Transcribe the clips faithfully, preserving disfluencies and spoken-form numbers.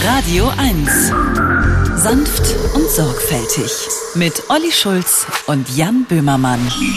Radio eins. Sanft und sorgfältig. Mit Olli Schulz und Jan Böhmermann.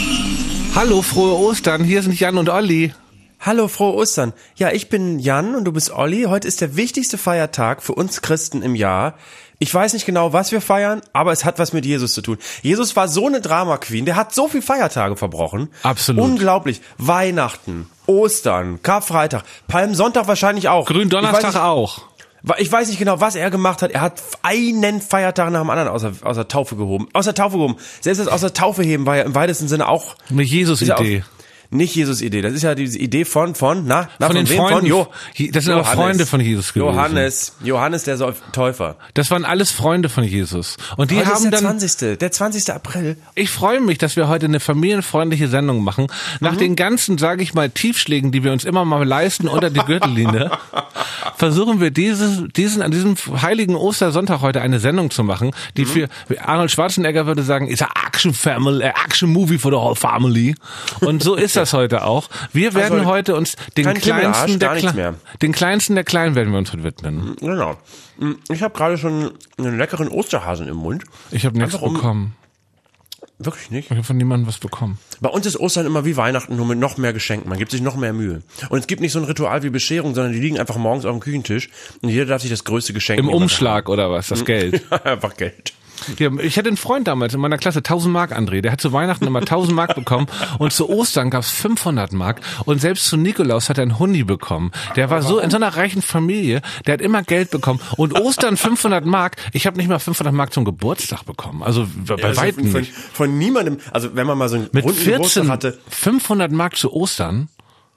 Hallo, frohe Ostern. Hier sind Jan und Olli. Hallo, frohe Ostern. Ja, ich bin Jan und du bist Olli. Heute ist der wichtigste Feiertag für uns Christen im Jahr. Ich weiß nicht genau, was wir feiern, aber es hat was mit Jesus zu tun. Jesus war so eine Drama-Queen, der hat so viele Feiertage verbrochen. Absolut. Unglaublich. Weihnachten, Ostern, Karfreitag, Palmsonntag wahrscheinlich auch. Gründonnerstag ich auch. Ich weiß nicht genau, was er gemacht hat. Er hat einen Feiertag nach dem anderen aus der, aus der Taufe gehoben. Aus der Taufe gehoben. Selbst das aus der Taufe heben war ja im weitesten Sinne auch eine Jesus-Idee. Nicht Jesus-Idee, das ist ja diese Idee von, von, na, na von, von den wem? Freunden. Von jo, das sind aber Freunde von Jesus gewesen. Johannes, Johannes der Täufer. Das waren alles Freunde von Jesus. Und die heute haben ist der dann, zwanzigste Der zwanzigste April. Ich freue mich, dass wir heute eine familienfreundliche Sendung machen. Nach mhm. den ganzen, sage ich mal, Tiefschlägen, die wir uns immer mal leisten unter die Gürtellinie, versuchen wir dieses, diesen, an diesem heiligen Ostersonntag heute eine Sendung zu machen, die mhm. für, Arnold Schwarzenegger würde sagen, ist a Action Family, a Action Movie for the whole family. Und so ist das heute auch. Wir werden also, heute uns den kleinsten der Kle- den kleinsten der Kleinen werden wir uns widmen. Genau. Ich habe gerade schon einen leckeren Osterhasen im Mund. Ich habe nichts um bekommen. Wirklich nicht? Ich habe von niemandem was bekommen. Bei uns ist Ostern immer wie Weihnachten, nur mit noch mehr Geschenken. Man gibt sich noch mehr Mühe. Und es gibt nicht so ein Ritual wie Bescherung, sondern die liegen einfach morgens auf dem Küchentisch und jeder darf sich das größte Geschenk nehmen. Im Umschlag oder was? Das Geld? Einfach Geld. Ja, ich hatte einen Freund damals in meiner Klasse, tausend Mark André, der hat zu Weihnachten immer tausend Mark bekommen und zu Ostern gab's fünfhundert Mark und selbst zu Nikolaus hat er einen Hundi bekommen. Der war so in so einer reichen Familie, der hat immer Geld bekommen und Ostern fünfhundert Mark, ich habe nicht mal fünfhundert Mark zum Geburtstag bekommen, also bei ja, also weitem von, nicht. Von niemandem, also wenn man mal so einen mit runden vierzehn Geburtstag hatte. fünfhundert Mark zu Ostern.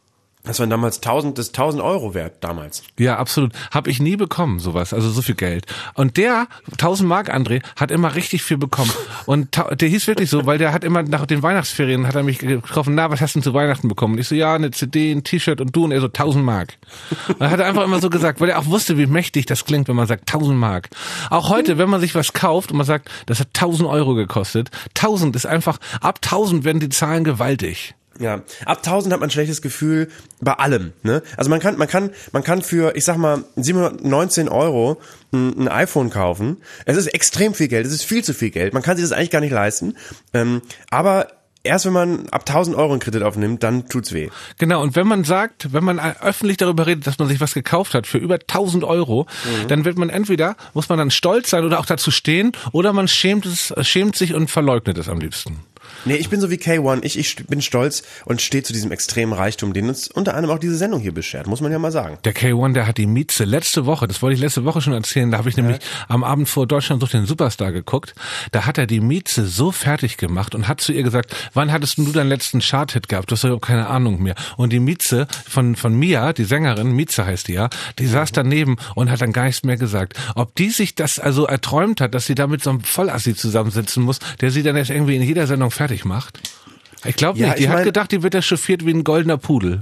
Das waren damals tausend, das tausend Euro wert, damals. Ja, absolut. Habe ich nie bekommen, sowas, also so viel Geld. Und der, tausend Mark André, hat immer richtig viel bekommen. Und ta- der hieß wirklich so, weil der hat immer nach den Weihnachtsferien, hat er mich getroffen, na, was hast du denn zu Weihnachten bekommen? Und ich so, ja, eine C D, ein T-Shirt und du, und er so, tausend Mark. Und er hat einfach immer so gesagt, weil er auch wusste, wie mächtig das klingt, wenn man sagt, tausend Mark. Auch heute, wenn man sich was kauft und man sagt, das hat tausend Euro gekostet, tausend ist einfach, ab tausend werden die Zahlen gewaltig. Ja, ab tausend hat man ein schlechtes Gefühl bei allem, ne? Also man kann, man kann, man kann für, ich sag mal, siebenhundertneunzehn Euro ein, ein iPhone kaufen. Es ist extrem viel Geld, es ist viel zu viel Geld. Man kann sich das eigentlich gar nicht leisten. Ähm, aber erst wenn man ab tausend Euro einen Kredit aufnimmt, dann tut's weh. Genau, und wenn man sagt, wenn man öffentlich darüber redet, dass man sich was gekauft hat für über tausend Euro, mhm. dann wird man entweder, muss man dann stolz sein oder auch dazu stehen, oder man schämt es, schämt sich und verleugnet es am liebsten. Nee, ich bin so wie K eins, ich, ich bin stolz und stehe zu diesem extremen Reichtum, den uns unter anderem auch diese Sendung hier beschert, muss man ja mal sagen. Der K eins, der hat die Mieze letzte Woche, das wollte ich letzte Woche schon erzählen, da habe ich ja. nämlich am Abend vor Deutschland sucht den Superstar geguckt, da hat er die Mieze so fertig gemacht und hat zu ihr gesagt, wann hattest du deinen letzten Chart-Hit gehabt? Du hast doch keine Ahnung mehr. Und die Mieze von von Mia, die Sängerin, Mieze heißt die ja, die mhm. saß daneben und hat dann gar nichts mehr gesagt. Ob die sich das also erträumt hat, dass sie da mit so einem Vollassi zusammensitzen muss, der sie dann jetzt irgendwie in jeder Sendung fertig macht. Ich glaube nicht. Ja, die hat mein, gedacht, die wird da chauffiert wie ein goldener Pudel.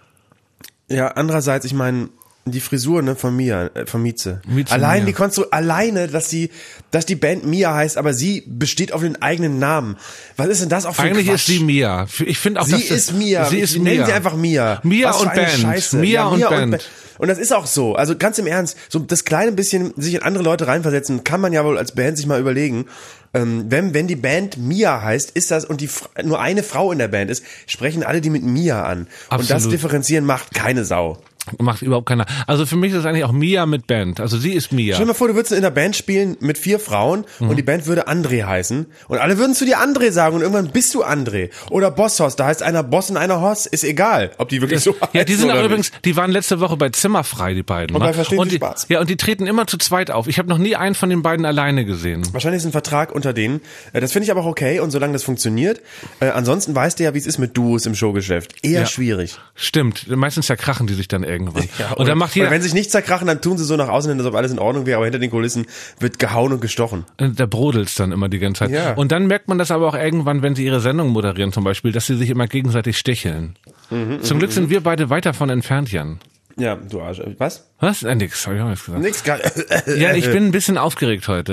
Ja, andererseits, ich meine, die Frisur, ne, von Mia, äh, von Mieze. Mieze allein Mia. Die Konstru alleine, dass die, dass die Band Mia heißt, aber sie besteht auf den eigenen Namen. Was ist denn das auch für Eigentlich ein ist sie Mia. Ich finde auch, sie dass das, ist Mia. Sie ist ich Mia. Nennen sie einfach Mia. Mia Was und Band. Scheiße. Mia, ja, und, Mia Band. und Band. Und das ist auch so. Also ganz im Ernst, so das kleine bisschen sich in andere Leute reinversetzen, kann man ja wohl als Band sich mal überlegen. Ähm, wenn, wenn die Band Mia heißt, ist das, und die nur eine Frau in der Band ist, sprechen alle die mit Mia an. Absolut. Und das Differenzieren macht keine Sau. Macht überhaupt keiner. Also für mich ist es eigentlich auch Mia mit Band. Also sie ist Mia. Stell dir mal vor, du würdest in einer Band spielen mit vier Frauen mhm. und die Band würde André heißen und alle würden zu dir André sagen und irgendwann bist du André. Oder Bosshaus, da heißt einer Boss und einer Horst, ist egal, ob die wirklich das, so heißen. Ja, die sind auch übrigens, die waren letzte Woche bei Zimmerfrei, die beiden. Und bei Verstehen Sie Spaß. Ja, und die treten immer zu zweit auf. Ich habe noch nie einen von den beiden alleine gesehen. Wahrscheinlich ist ein Vertrag unter denen. Das finde ich aber auch okay und solange das funktioniert. Äh, ansonsten weißt du ja, wie es ist mit Duos im Showgeschäft. Eher ja. schwierig. Stimmt, meistens zerkrachen die sich dann irgendwann. Ja, und dann macht jeder, wenn sich nicht zerkrachen, dann tun sie so nach außen hin, als ob alles in Ordnung wäre, aber hinter den Kulissen wird gehauen und gestochen. Da brodelt's dann immer die ganze Zeit. Ja. Und dann merkt man das aber auch irgendwann, wenn sie ihre Sendung moderieren zum Beispiel, dass sie sich immer gegenseitig sticheln. Mhm, zum Glück sind wir beide weit davon entfernt, Jan. Ja, du Arsch. Was? Was? Äh, nix, hab ich auch nichts gesagt. Nix, gar Ja, ich bin ein bisschen aufgeregt heute.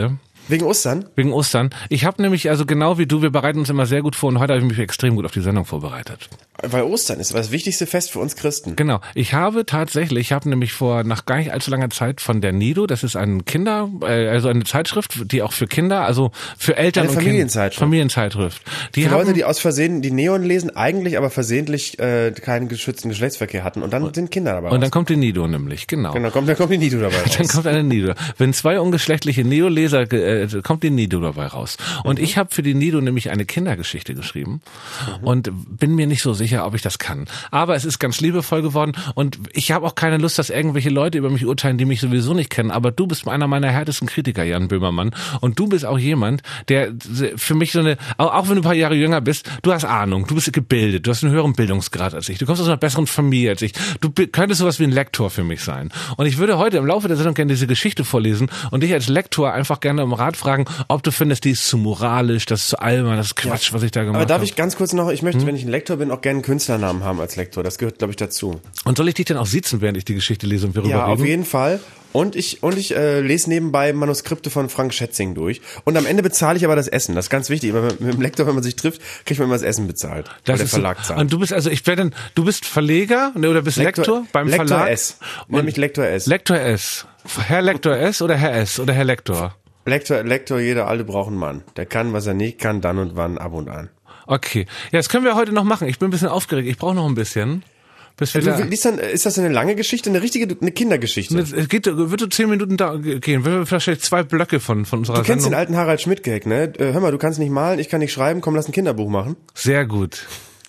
Wegen Ostern? Wegen Ostern. Ich habe nämlich, also genau wie du, wir bereiten uns immer sehr gut vor und heute habe ich mich extrem gut auf die Sendung vorbereitet. Weil Ostern ist das wichtigste Fest für uns Christen. Genau. Ich habe tatsächlich, ich habe nämlich vor nach gar nicht allzu langer Zeit von der Nido, das ist ein Kinder, äh, also eine Zeitschrift, die auch für Kinder, also für Eltern eine und Familienzeitschrift. Kinder, Familienzeitschrift. Die für haben, Leute, die aus Versehen die Neon lesen, eigentlich aber versehentlich äh, keinen geschützten Geschlechtsverkehr hatten und dann und, sind Kinder dabei. Und raus. Dann kommt die Nido nämlich, genau. Genau, kommt, dann kommt die Nido dabei raus. Dann kommt eine Nido. Wenn zwei ungeschlechtliche Neo-Leser, äh, kommt die Nido dabei raus. Und mhm. ich habe für die Nido nämlich eine Kindergeschichte geschrieben mhm. und bin mir nicht so sicher, ob ich das kann. Aber es ist ganz liebevoll geworden und ich habe auch keine Lust, dass irgendwelche Leute über mich urteilen, die mich sowieso nicht kennen. Aber du bist einer meiner härtesten Kritiker, Jan Böhmermann. Und du bist auch jemand, der für mich so eine, auch wenn du ein paar Jahre jünger bist, du hast Ahnung, du bist gebildet, du hast einen höheren Bildungsgrad als ich, du kommst aus einer besseren Familie als ich. Du könntest sowas wie ein Lektor für mich sein. Und ich würde heute im Laufe der Sendung gerne diese Geschichte vorlesen und dich als Lektor einfach gerne um Rat fragen, ob du findest, die ist zu moralisch, das ist zu albern, das ist Quatsch, ja. was ich da gemacht habe. Aber darf hab. ich ganz kurz noch, ich möchte, hm? wenn ich ein Lektor bin, auch gerne einen Künstlernamen haben als Lektor. Das gehört, glaube ich, dazu. Und soll ich dich dann auch siezen, während ich die Geschichte lese und wir rüber ja, reden? Ja, auf jeden Fall. Und ich und ich äh, lese nebenbei Manuskripte von Frank Schätzing durch. Und am Ende bezahle ich aber das Essen. Das ist ganz wichtig. Mit, mit dem Lektor, wenn man sich trifft, kriegt man immer das Essen bezahlt. Das der ist Verlag so. zahlt. Und du bist also, ich werde, du bist Verleger oder bist Lektor, Lektor beim Lektor Verlag? S. Nämlich Lektor S. Lektor S. Herr Lektor S oder Herr S oder Herr Lektor? Lektor, Lektor, jeder Alte braucht einen Mann. Der kann, was er nicht kann, dann und wann, ab und an. Okay. Ja, das können wir heute noch machen. Ich bin ein bisschen aufgeregt. Ich brauche noch ein bisschen. Bis wir du, da liest dann, ist das eine lange Geschichte, eine richtige, eine Kindergeschichte? Es geht, wird so zehn Minuten da gehen. Wir vielleicht zwei Blöcke von, von unserer Sendung. Du kennst Sendung. den alten Harald Schmidt-Gag, ne? Hör mal, du kannst nicht malen, ich kann nicht schreiben, komm, lass ein Kinderbuch machen. Sehr gut.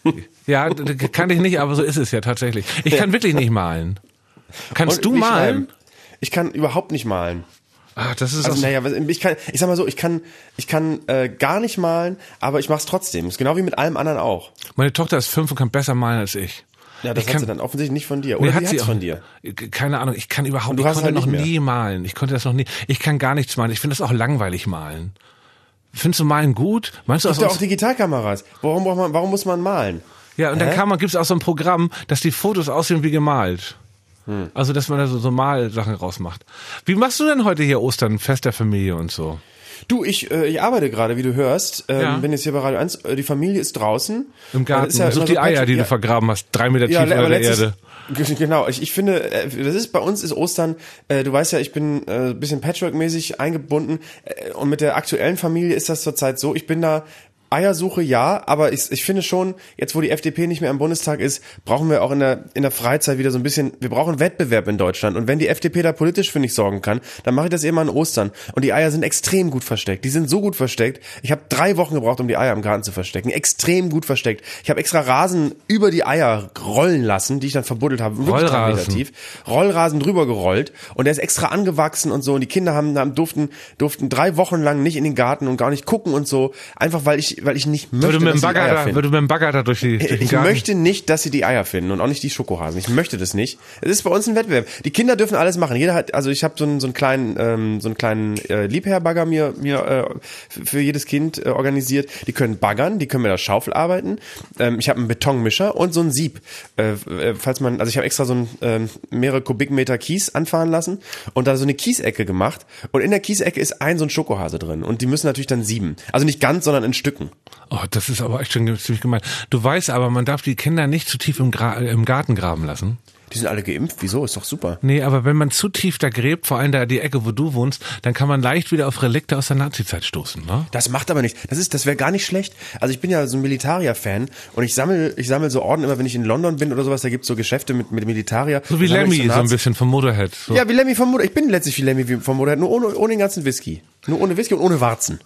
Ja, kann ich nicht, aber so ist es ja tatsächlich. Ich kann wirklich nicht malen. Kannst Und du malen? Schreiben? Ich kann überhaupt nicht malen. Ah, das ist also naja, ich kann, ich sag mal so, ich kann, ich kann äh, gar nicht malen, aber ich mach's trotzdem. Ist genau wie mit allem anderen auch. Meine Tochter ist fünf und kann besser malen als ich. Ja, das ich hat kann, sie dann offensichtlich nicht von dir. Oder nee, hat die sie hat's auch, von dir. Keine Ahnung, ich kann überhaupt, du ich hast konnte halt noch nicht nie malen. Ich konnte das noch nie. Ich kann gar nichts malen. Ich finde das auch langweilig malen. Findest du Malen gut? Meinst du es gibt ja auch Digitalkameras. Warum braucht man, warum muss man malen? Ja, und Hä? dann kann man, gibt's auch so ein Programm, dass die Fotos aussehen wie gemalt. Hm. Also, dass man da so, so Malsachen rausmacht. Wie machst du denn heute hier Ostern, Fest der Familie und so? Du, ich, äh, ich arbeite gerade, wie du hörst. Ähm, ja. Bin jetzt hier bei Radio eins. Die Familie ist draußen. Im Garten. Ja Such die so Eier, die ja. du vergraben hast. Drei Meter ja, tief unter der Erde. Genau. Ich, ich finde, äh, das ist bei uns ist Ostern. Äh, du weißt ja, ich bin äh, ein bisschen Patchwork-mäßig eingebunden. Äh, und mit der aktuellen Familie ist das zurzeit so. Ich bin da Eiersuche, ja, aber ich, ich finde schon, jetzt wo die F D P nicht mehr im Bundestag ist, brauchen wir auch in der in der Freizeit wieder so ein bisschen, wir brauchen Wettbewerb in Deutschland. Und wenn die F D P da politisch für nicht sorgen kann, dann mache ich das immer an Ostern. Und die Eier sind extrem gut versteckt. Die sind so gut versteckt. Ich habe drei Wochen gebraucht, um die Eier im Garten zu verstecken. Extrem gut versteckt. Ich habe extra Rasen über die Eier rollen lassen, die ich dann verbuddelt habe. Rollrasen. Tief. Rollrasen drüber gerollt. Und der ist extra angewachsen und so. Und die Kinder haben, haben durften, durften drei Wochen lang nicht in den Garten und gar nicht gucken und so. Einfach weil ich weil ich nicht möchte, würde mit dass dem Bagger sie die Eier da, finden. würde mit dem Bagger da durch die durch den Ich Garten. möchte nicht, dass sie die Eier finden und auch nicht die Schokohasen. Ich möchte das nicht. Es ist bei uns ein Wettbewerb. Die Kinder dürfen alles machen. Jeder hat, also ich habe so einen so einen kleinen ähm, so einen kleinen äh, Liebherr-Bagger mir mir äh, für jedes Kind äh, organisiert. Die können baggern, die können mit der Schaufel arbeiten. Ähm, ich habe einen Betonmischer und so ein Sieb. Äh, äh, falls man, also ich habe extra so ein äh, mehrere Kubikmeter Kies anfahren lassen und da so eine Kiesecke gemacht. Und in der Kiesecke ist ein so ein Schokohase drin und die müssen natürlich dann sieben. Also nicht ganz, sondern in Stücken. Oh, das ist aber echt schon ziemlich gemein. Du weißt aber, man darf die Kinder nicht zu tief im, Gra- im Garten graben lassen. Die sind alle geimpft, wieso? Ist doch super. Nee, aber wenn man zu tief da gräbt, vor allem da die Ecke, wo du wohnst, dann kann man leicht wieder auf Relikte aus der Nazizeit stoßen, ne? Das macht aber nichts. Das ist, das wäre gar nicht schlecht. Also ich bin ja so ein Militarier-Fan und ich sammle, ich sammle so Orden immer, wenn ich in London bin oder sowas, da gibt's so Geschäfte mit, mit Militarier. So wie Lemmy, so, so ein bisschen vom Motorhead. So. Ja, wie Lemmy vom Motorhead. Ich bin letztlich wie Lemmy vom Motorhead, nur ohne, ohne den ganzen Whisky. Nur ohne Whisky und ohne Warzen.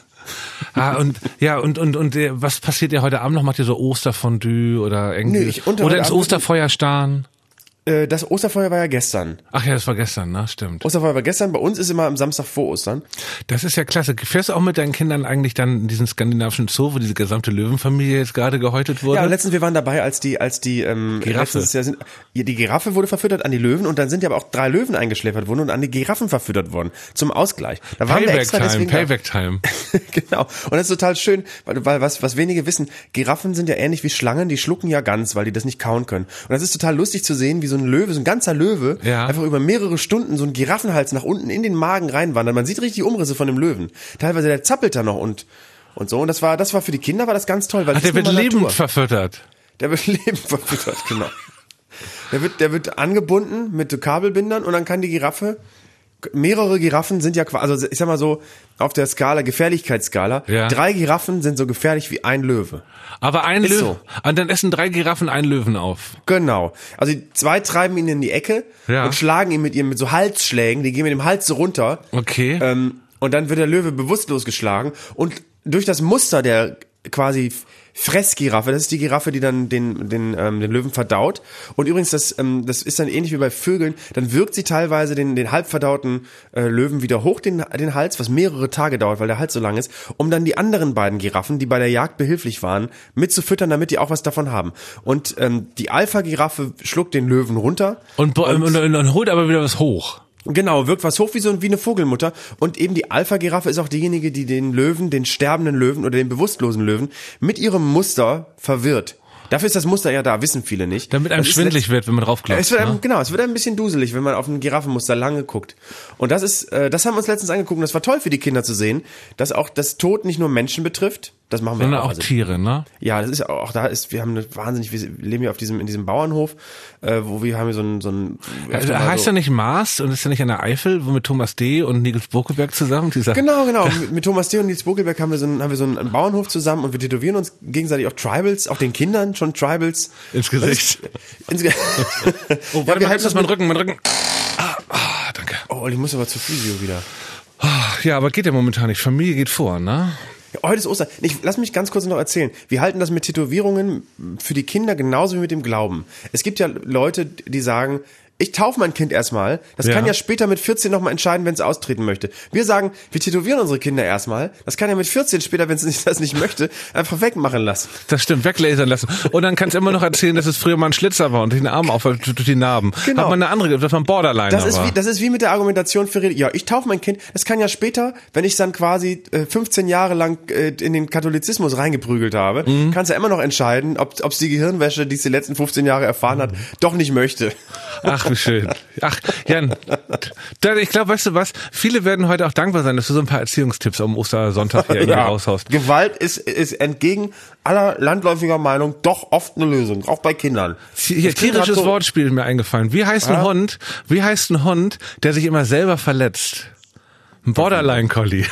Ah, und ja, und und und äh, was passiert ihr heute Abend noch? Macht ihr so Osterfondue oder irgendwie? Nee, ich unter oder heute ins Abend- Osterfeuer starren? Äh, Das Osterfeuer war ja gestern. Ach ja, das war gestern, ne? Stimmt. Osterfeuer war gestern. Bei uns ist immer am Samstag vor Ostern. Das ist ja klasse. Fährst du auch mit deinen Kindern eigentlich dann in diesen skandinavischen Zoo, wo diese gesamte Löwenfamilie jetzt gerade gehäutet wurde? Ja, und letztens wir waren dabei, als die, als die ähm, Giraffe. letztens ja sind, ja, die Giraffe wurde verfüttert an die Löwen und dann sind ja aber auch drei Löwen eingeschläfert worden und an die Giraffen verfüttert worden zum Ausgleich. Da waren wir Payback extra Time, deswegen Payback Time. da. Genau. Und das ist total schön, weil, weil was was wenige wissen, Giraffen sind ja ähnlich wie Schlangen, die schlucken ja ganz, weil die das nicht kauen können. Und das ist total lustig zu sehen, wie so ein Löwe, so ein ganzer Löwe, ja. einfach über mehrere Stunden so ein Giraffenhals nach unten in den Magen reinwandert. Man sieht richtig Umrisse von dem Löwen. Teilweise der zappelt da noch und und so. Und das war, das war für die Kinder war das ganz toll, weil Ach, das der ist wird nun mal lebend Natur. verfüttert. Der wird lebend verfüttert, genau. Der wird, der wird angebunden mit so Kabelbindern und dann kann die Giraffe, mehrere Giraffen sind ja quasi, also ich sag mal so, auf der Skala, Gefährlichkeitsskala, ja. drei Giraffen sind so gefährlich wie ein Löwe. Aber ein Ist Löwe. so. Und dann essen drei Giraffen einen Löwen auf. Genau. Also die zwei treiben ihn in die Ecke Ja. und schlagen ihn mit ihren, mit so Halsschlägen, die gehen mit dem Hals so runter. Okay. Ähm, und dann wird der Löwe bewusstlos geschlagen und durch das Muster der quasi Fressgiraffe, das ist die Giraffe, die dann den den ähm, den Löwen verdaut. Und übrigens, das ähm, das ist dann ähnlich wie bei Vögeln. Dann wirkt sie teilweise den den halb verdauten äh, Löwen wieder hoch den den Hals, was mehrere Tage dauert, weil der Hals so lang ist, um dann die anderen beiden Giraffen, die bei der Jagd behilflich waren, mitzufüttern, damit die auch was davon haben. Und ähm, die Alpha-Giraffe schluckt den Löwen runter Und, und, und, und, und holt aber wieder was hoch. Genau, wirkt was hoch wie so wie eine Vogelmutter. Und eben die Alpha-Giraffe ist auch diejenige, die den Löwen, den sterbenden Löwen oder den bewusstlosen Löwen mit ihrem Muster verwirrt. Dafür ist das Muster ja da, wissen viele nicht. Damit einem Das ist schwindelig wird, wenn man draufklopft. Es wird einem, ne? Genau, es wird ein bisschen duselig, wenn man auf ein Giraffenmuster lange guckt. Und das ist, äh, das haben wir uns letztens angeguckt und das war toll für die Kinder zu sehen, dass auch das Tod nicht nur Menschen betrifft. Das machen wir Sondern auch. auch Also, Tiere, ne? ja, das ist auch, auch da ist, wir haben eine wahnsinnig, wir leben ja auf diesem, in diesem Bauernhof, äh, wo wir haben hier so ein, so ein, Also, heißt so, ja nicht Mars und ist ja nicht an der Eifel, wo mit Thomas D. und Nils Bokelberg zusammen, dieser. Genau, genau. Mit, mit Thomas D. und Nils Bokelberg haben wir so einen, haben wir so einen Bauernhof zusammen und wir tätowieren uns gegenseitig auch Tribals, auch den Kindern schon Tribals. Ins Gesicht. Ins Ge Oh, warte, ja, wir mal, halten das das mein mit, Rücken, mein Rücken. Ah, ah, danke. oh, ich muss aber zur Physio wieder. Ja, aber geht ja momentan nicht. Familie geht vor, ne? Ja, heute ist Ostern. Ich, lass mich ganz kurz noch erzählen. Wir halten das mit Tätowierungen für die Kinder genauso wie mit dem Glauben. Es gibt ja Leute, die sagen, ich taufe mein Kind erstmal. Das Ja. kann ja später mit vierzehn nochmal entscheiden, wenn es austreten möchte. Wir sagen, wir tätowieren unsere Kinder erstmal. Das kann ja mit vierzehn später, wenn es das nicht möchte, einfach wegmachen lassen. Das stimmt, weglasern lassen. Und dann kannst du immer noch erzählen, dass es früher mal ein Schlitzer war und den Arm auf durch die Narben. Genau. Hat man eine andere, dass man Borderline Das ist, war. wie, das ist wie mit der Argumentation für Reli- ja, ich taufe mein Kind. Das kann ja später, wenn ich dann quasi äh, fünfzehn Jahre lang äh, in den Katholizismus reingeprügelt habe, Mhm. kannst ja immer noch entscheiden, ob es die Gehirnwäsche, die es die letzten fünfzehn Jahre erfahren hat, doch nicht möchte. Ach, wie schön. Ach, Jan, da- ich glaube, weißt du was? Viele werden heute auch dankbar sein, dass du so ein paar Erziehungstipps am Ostersonntag hier irgendwie raushaust. Gewalt ist, ist entgegen aller landläufiger Meinung doch oft eine Lösung, auch bei Kindern. Hier, Das Kind hat tierisches so- Wortspiel ist mir eingefallen. Wie heißt ein Ja. Hund, wie heißt ein Hund, der sich immer selber verletzt? Ein Borderline-Collie.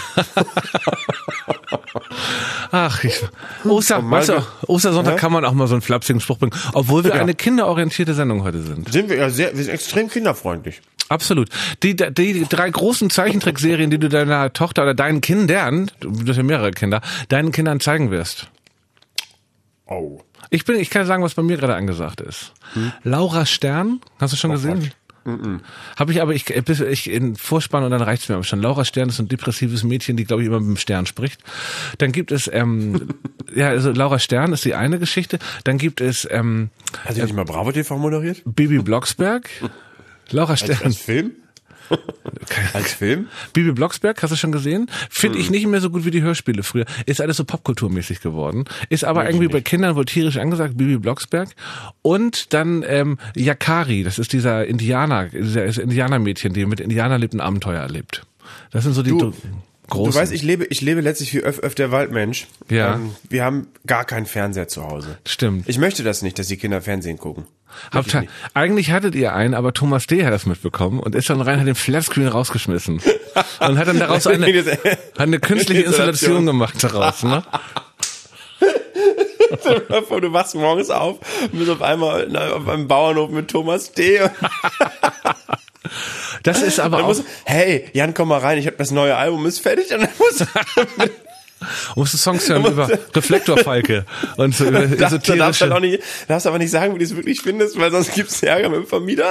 Ach, ich, Oster, Oh, weißt du, Malte. Ostersonntag Ja? kann man auch mal so einen flapsigen Spruch bringen, obwohl wir Ja. eine kinderorientierte Sendung heute sind. Sind wir ja sehr, wir sind extrem kinderfreundlich. Absolut. Die, die, die drei großen Zeichentrickserien, die du deiner Tochter oder deinen Kindern, du hast ja mehrere Kinder, deinen Kindern zeigen wirst. Oh. Ich bin, ich kann sagen, was bei mir gerade angesagt ist. Laura Stern, hast du schon gesehen? Habe ich aber, ich, bis ich in Vorspann und dann reicht's mir aber schon. Laura Stern ist ein depressives Mädchen, die, glaube ich, immer mit dem Stern spricht. Dann gibt es, ähm, ja, also Laura Stern ist die eine Geschichte. Dann gibt es ähm, Hat sie nicht mal Bravo T V moderiert? Bibi Blocksberg. Laura Stern. Als Film? Als Film? Bibi Blocksberg, hast du schon gesehen? Finde ich nicht mehr so gut wie die Hörspiele früher. Ist alles so popkulturmäßig geworden. Ist aber Weiß ich irgendwie nicht. bei Kindern wohl tierisch angesagt, Bibi Blocksberg. Und dann ähm, Yakari, das ist dieser Indianer, dieser Indianermädchen, die mit Indianern lebt, ein Abenteuer erlebt. Das sind so die Du- du, großen. Du weißt, ich lebe, ich lebe letztlich wie öf, öf der Waldmensch. Ja. Ähm, wir haben gar keinen Fernseher zu Hause. Stimmt. Ich möchte das nicht, dass die Kinder Fernsehen gucken. Habt, eigentlich hattet ihr einen, aber Thomas D. hat das mitbekommen und ist dann rein, hat den Flatscreen rausgeschmissen. Und hat dann daraus eine, hat eine künstliche Installation gemacht daraus, ne? Du wachst morgens auf und bist auf einmal na, auf einem Bauernhof mit Thomas D. Das ist aber Dann auch, muss, hey, Jan, komm mal rein, ich habe das neue Album, ist fertig. Und dann muss, musst du Songs hören über Reflektorfalke und so über darfst, du darfst dann auch esoterische. nicht, darfst aber nicht sagen, wie du es wirklich findest, weil sonst gibt's Ärger mit dem Vermieter.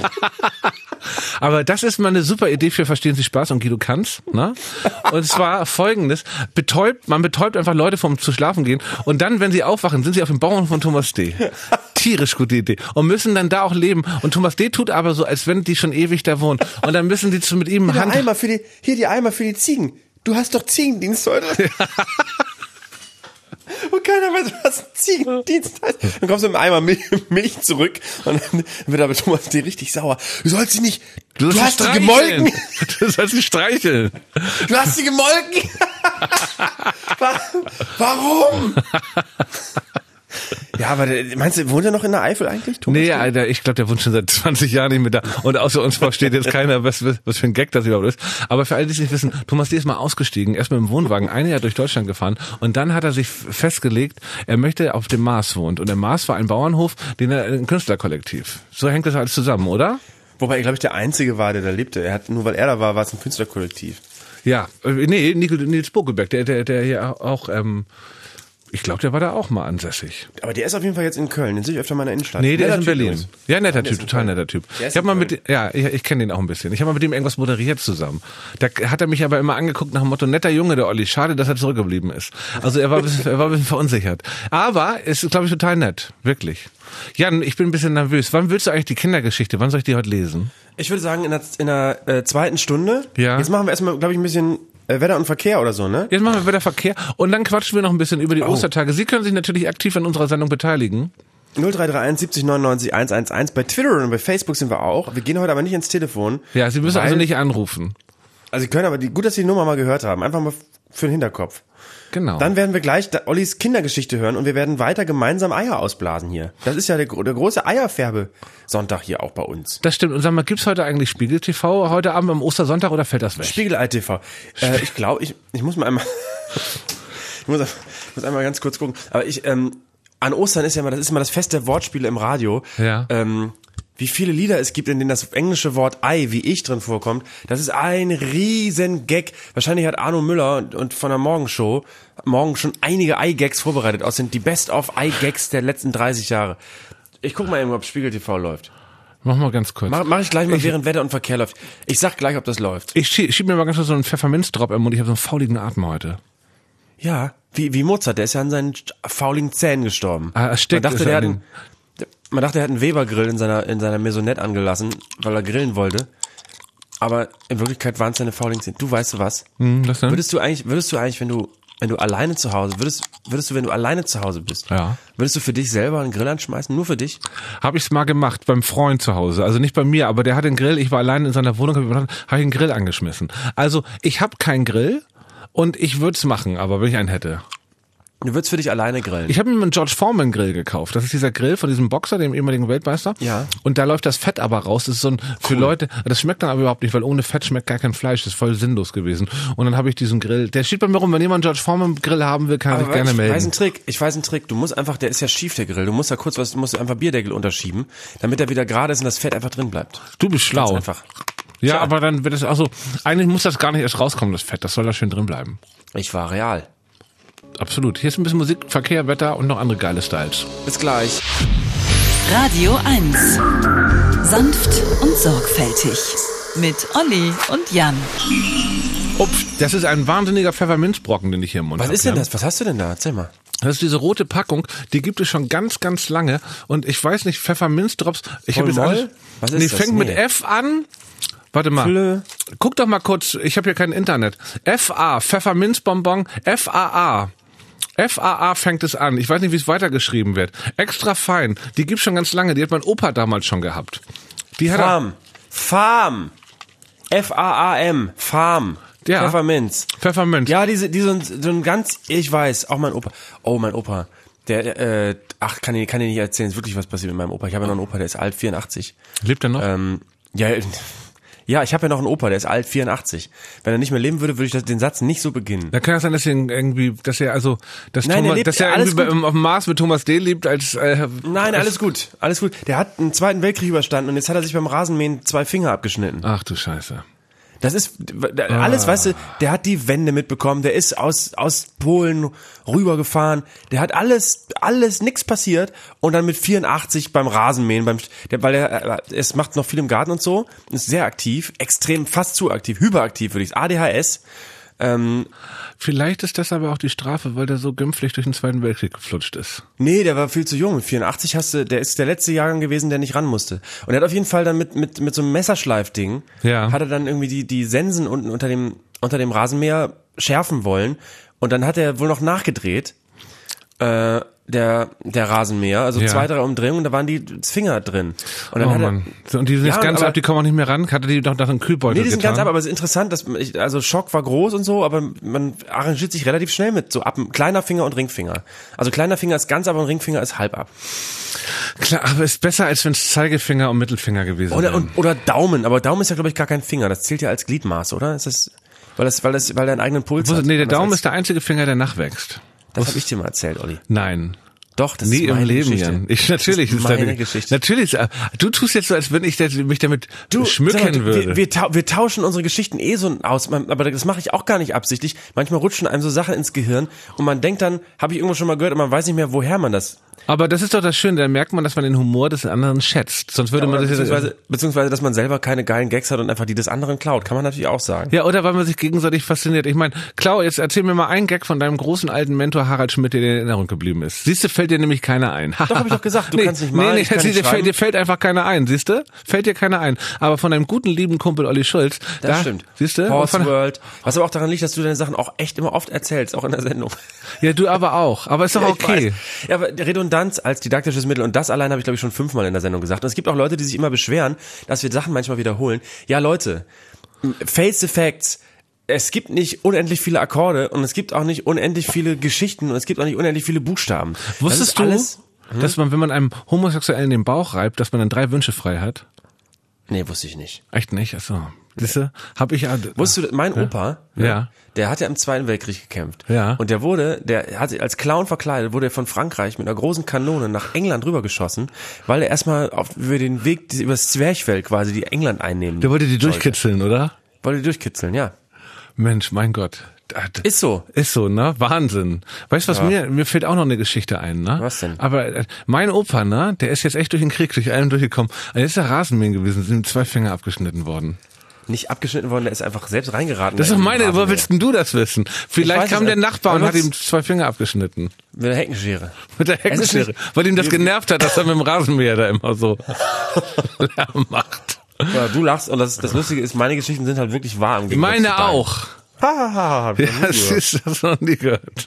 Aber das ist mal eine super Idee für Verstehen Sie Spaß und Guido Kanz, ne? Und zwar folgendes, betäubt, man betäubt einfach Leute vom zu schlafen gehen und dann, wenn sie aufwachen, sind sie auf dem Bauernhof von Thomas D. Tierisch gute Idee. Und müssen dann da auch leben. Und Thomas D. tut aber so, als wenn die schon ewig da wohnen. Und dann müssen die zu mit ihm Hier, Hand... der Eimer für die, hier die Eimer für die Ziegen. Du hast doch Ziegendienst heute. wo keiner weiß, was ein Ziegendienst heißt. Dann kommst du mit einem Eimer Milch, Milch zurück und dann wird aber Thomas dir richtig sauer. Du sollst sie nicht, du, du hast sie gemolken. Du sollst sie streicheln. Du hast sie gemolken. Warum? Ja, aber der, meinst du, wohnt er noch in der Eifel eigentlich? Thomas? Nee, Alter, ich glaube, der wohnt schon seit zwanzig Jahren nicht mehr da. Und außer uns versteht jetzt keiner, was, was für ein Gag das überhaupt ist. Aber für alle, die es nicht wissen, Thomas D. ist mal ausgestiegen, erst mit dem Wohnwagen, ein Jahr durch Deutschland gefahren. Und dann hat er sich festgelegt, er möchte auf dem Mars wohnen. Und der Mars war ein Bauernhof, den er, ein Künstlerkollektiv. So hängt das alles zusammen, oder? Wobei, glaube ich, der Einzige war, der da lebte. Er hat, nur weil er da war, war es ein Künstlerkollektiv. Ja, nee, Nils Bokelberg, der, der, der hier auch, ähm, ich glaube, der war da auch mal ansässig. Aber der ist auf jeden Fall jetzt in Köln. Den sehe ich öfter mal in der Innenstadt. Nee, der netter ist in Berlin. Typ ja, netter Typ, total netter Typ. Ich habe mal mit, ja, ich, ich kenne den auch ein bisschen. Ich habe mal mit dem irgendwas moderiert zusammen. Da hat er mich aber immer angeguckt nach dem Motto, netter Junge, der Olli. Schade, dass er zurückgeblieben ist. Also er war ein bisschen, er war ein bisschen verunsichert. Aber ist, glaube ich, total nett. Wirklich. Jan, ich bin ein bisschen nervös. Wann willst du eigentlich die Kindergeschichte? Wann soll ich die heute lesen? Ich würde sagen, in der, in der äh, zweiten Stunde. Ja. Jetzt machen wir erstmal, glaube ich, ein bisschen äh, Wetter und Verkehr oder so, ne? Jetzt machen wir Wetterverkehr und dann quatschen wir noch ein bisschen über die Oh. Ostertage. Sie können sich natürlich aktiv an unserer Sendung beteiligen. null drei drei eins siebzig neunundneunzig hundertelf. Bei Twitter und bei Facebook sind wir auch. Wir gehen heute aber nicht ins Telefon. Ja, Sie müssen weil, also nicht anrufen. Also Sie können aber, die, gut, dass Sie die Nummer mal gehört haben. Einfach mal für den Hinterkopf. Genau. Dann werden wir gleich da, Ollis Kindergeschichte hören und wir werden weiter gemeinsam Eier ausblasen hier. Das ist ja der, der große Eierfärbe-Sonntag hier auch bei uns. Das stimmt. Und sag mal, gibt's heute eigentlich Spiegel T V heute Abend am Ostersonntag oder fällt das weg? Spiegelei T V. Äh, ich glaube, ich, ich muss mal einmal, ich muss, ich muss einmal ganz kurz gucken. Aber ich, ähm, an Ostern ist ja immer, das ist immer das Fest der Wortspiele im Radio. Ja. Ähm, wie viele Lieder es gibt, in denen das englische Wort Ei, wie ich, drin vorkommt, das ist ein riesen Gag. Wahrscheinlich hat Arno Müller und, und von der Morgenshow morgen schon einige Ei-Gags vorbereitet. Aus sind die Best-of-Ei-Gags der letzten dreißig Jahre. Ich guck mal eben, ob Spiegel T V läuft. Mach mal ganz kurz. Mach, mach ich gleich mal, Ich- während Wetter und Verkehr läuft. Ich sag gleich, ob das läuft. Ich schieb, schieb mir mal ganz kurz so einen Pfefferminzdrop im Mund. Ich habe so einen fauligen Atem heute. Ja, wie, wie Mozart, der ist ja an seinen fauligen Zähnen gestorben. Ah, erstickt man dachte, ist der er hat an einen, man dachte, er hat einen Weber-Grill in seiner, in seiner Maisonette angelassen, weil er grillen wollte. Aber in Wirklichkeit waren es seine fauligen Zähne. Du, weißt du was? Hm, was denn? Würdest du eigentlich, würdest du eigentlich, wenn du, wenn du alleine zu Hause, würdest, würdest du, wenn du alleine zu Hause bist, Ja. würdest du für dich selber einen Grill anschmeißen? Nur für dich? Habe ich's mal gemacht beim Freund zu Hause. Also nicht bei mir, aber der hat den Grill. Ich war allein in seiner Wohnung, habe hab ich einen Grill angeschmissen. Also ich habe keinen Grill und ich würde es machen, aber wenn ich einen hätte. Du würdest für dich alleine grillen. Ich habe mir einen George Foreman Grill gekauft. Das ist dieser Grill von diesem Boxer, dem ehemaligen Weltmeister. Ja. Und da läuft das Fett aber raus. Das ist so ein für Cool. Leute. Das schmeckt dann aber überhaupt nicht, weil ohne Fett schmeckt gar kein Fleisch. Das ist voll sinnlos gewesen. Und dann habe ich diesen Grill. Der steht bei mir rum. Wenn jemand einen George Foreman Grill haben will, kann er sich Aber gerne ich melden. weiß einen Trick, ich weiß einen Trick. Du musst einfach, der ist ja schief, der Grill. Du musst da kurz was, du musst einfach Bierdeckel unterschieben, damit er wieder gerade ist und das Fett einfach drin bleibt. Du bist schlau. Ganz einfach. Ja, Tja. aber dann wird es also eigentlich muss das gar nicht erst rauskommen, das Fett. Das soll da schön drin bleiben. Ich war real. Absolut. Hier ist ein bisschen Musik, Verkehr, Wetter und noch andere geile Styles. Bis gleich. Radio eins. Sanft und sorgfältig. Mit Olli und Jan. Ups, das ist ein wahnsinniger Pfefferminzbrocken, den ich hier im Mund Was habe. ist denn das? Was hast du denn da? Erzähl mal. Das ist diese rote Packung, die gibt es schon ganz, ganz lange. Und ich weiß nicht, Pfefferminzdrops. Ich habe jetzt Voll alles. Moll? Was ist nee, das? fängt mit Nee. F an. Warte mal. Fülle. Guck doch mal kurz. Ich habe hier kein Internet. F A Pfefferminzbonbon. F A A. F A A fängt es an. Ich weiß nicht, wie es weitergeschrieben wird. Extra fein. Die gibt's schon ganz lange. Die hat mein Opa damals schon gehabt. Die hat er, Farm. Farm. F A A M. Farm. Ja. Pfefferminz. Pfefferminz. Ja, diese, diese, so ein ganz, ich weiß, auch mein Opa. Oh, mein Opa. Der, äh, ach, kann ich, kann ich nicht erzählen. Ist wirklich was passiert mit meinem Opa. Ich habe ja noch einen Opa, der ist alt, vierundachtzig. Lebt er noch? Ähm, ja, ja, ich habe ja noch einen Opa, der ist alt, vierundachtzig. Wenn er nicht mehr leben würde, würde ich das, den Satz nicht so beginnen. Da kann es sein, dass er irgendwie, dass er also, dass Nein, er Thomas, lebt- dass er alles irgendwie bei, gut. auf dem Mars mit Thomas D. lebt als, äh, Nein, alles gut, alles gut. Der hat einen Zweiten Weltkrieg überstanden und jetzt hat er sich beim Rasenmähen zwei Finger abgeschnitten. Ach du Scheiße. Das ist alles, Ah. weißt du, der hat die Wende mitbekommen, der ist aus aus Polen rübergefahren, der hat alles alles nix passiert und dann mit vierundachtzig beim Rasenmähen, beim der, weil er es macht noch viel im Garten und so, ist sehr aktiv, extrem fast zu aktiv, hyperaktiv würde ich sagen, A D H S. Ähm, Vielleicht ist das aber auch die Strafe, weil der so gümpflich durch den Zweiten Weltkrieg geflutscht ist. Nee, der war viel zu jung. Mit vierundachtzig hast du, der ist der letzte Jahrgang gewesen, der nicht ran musste. Und er hat auf jeden Fall dann mit mit mit so einem Messerschleifding, Ja. hat er dann irgendwie die die Sensen unten unter dem unter dem Rasenmäher schärfen wollen und dann hat er wohl noch nachgedreht. äh, der der Rasenmäher, also Ja. zwei, drei Umdrehungen, da waren die Finger drin. Und dann Oh hat er, Mann. So, und die sind Ja, jetzt ganz aber- ab, die kommen auch nicht mehr ran. Hatte die doch nach einem Kühlbeutel Nee, die sind getan? ganz ab, aber es ist interessant, dass ich, also Schock war groß und so, aber man arrangiert sich relativ schnell mit so ab kleiner Finger und Ringfinger. Also kleiner Finger ist ganz ab und Ringfinger ist halb ab. Klar, aber ist besser, als wenn es Zeigefinger und Mittelfinger gewesen Oder wären. und, oder Daumen, aber Daumen ist ja glaube ich gar kein Finger, das zählt ja als Gliedmaß, oder? Ist das weil das weil das weil der einen eigenen Puls Wo- hat? Nee, der Und das Daumen als- ist der einzige Finger, der nachwächst. Das habe ich dir mal erzählt, Olli. Nein. Doch, das Nie ist meine im Leben, Geschichte. Jan. Ich, natürlich das ist ist meine deine- Geschichte. Natürlich. ist- Du tust jetzt so, als wenn ich das, mich damit Du, schmücken sag mal, würde. Wir, wir, tau wir tauschen unsere Geschichten eh so aus, man- aber das mache ich auch gar nicht absichtlich. Manchmal rutschen einem so Sachen ins Gehirn und man denkt dann, habe ich irgendwo schon mal gehört, und man weiß nicht mehr, woher man das. Aber das ist doch das Schöne, da merkt man, dass man den Humor des anderen schätzt. Sonst würde man Oder das beziehungsweise, beziehungsweise, dass man selber keine geilen Gags hat und einfach die des anderen klaut, kann man natürlich auch sagen. Ja, oder weil man sich gegenseitig fasziniert. Ich meine, Klau, jetzt erzähl mir mal einen Gag von deinem großen alten Mentor Harald Schmidt, der dir in Erinnerung geblieben ist. Siehst du, fällt dir nämlich keiner ein. Doch, hab ich doch gesagt, du nee, kannst nicht malen, Nee, ich nee, kann nicht dir, fällt, schreiben. dir fällt einfach keiner ein, siehst du? Fällt dir keiner ein. Aber von deinem guten, lieben Kumpel Olli Schulz, Das da, stimmt. Siehst du? Und Horse von- World. Was aber auch daran liegt, dass du deine Sachen auch echt immer oft erzählst, auch in der Sendung. Ja, du aber auch. Aber ist doch Ja, ich okay. weiß. Ja, aber Redundanz als didaktisches Mittel und das allein habe ich glaube ich schon fünfmal in der Sendung gesagt. Und es gibt auch Leute, die sich immer beschweren, dass wir Sachen manchmal wiederholen. Ja, Leute, face the facts. Es gibt nicht unendlich viele Akkorde und es gibt auch nicht unendlich viele Geschichten und es gibt auch nicht unendlich viele Buchstaben. Das Wusstest ist du, alles, dass man, wenn man einem Homosexuellen den Bauch reibt, dass man dann drei Wünsche frei hat? Nee, wusste ich nicht. Echt nicht? Achso. Siehste, hab ich ja. Wusstest du, mein Opa, Ja. der hat ja im Zweiten Weltkrieg gekämpft. Ja. Und der wurde, der hat sich als Clown verkleidet, wurde er von Frankreich mit einer großen Kanone nach England rübergeschossen, weil er erstmal auf, über den Weg, über das Zwerchfell quasi die England einnehmen Der wollte die sollte. durchkitzeln, oder? Wollte die durchkitzeln, ja. Mensch, mein Gott. Ist so. Ist so, ne? Wahnsinn. Weißt du, was Ja. mir, mir fällt auch noch eine Geschichte ein, ne? Was denn? Aber äh, mein Opa, ne? Der ist jetzt echt durch den Krieg, durch allem durchgekommen. Und jetzt ist der Rasenmähen gewesen, sind ihm zwei Finger abgeschnitten worden. Nicht abgeschnitten worden, der ist einfach selbst reingeraten. Das ist doch in den meine, wo Rasenmäher. willst denn du das wissen? Vielleicht weiß kam es, der Nachbar und aber hat was- ihm zwei Finger abgeschnitten. Mit der Heckenschere. Mit der Es ist Heckenschere. nicht- Weil ihm das genervt hat, dass er mit dem Rasenmäher da immer so Lärm macht. Ja, du lachst und das, das Lustige ist, meine Geschichten sind halt wirklich wahr im Gegensatz zu Meine deinen. auch. Hahaha, hab ich noch Ja, nie das gehört. ist das noch nie gehört.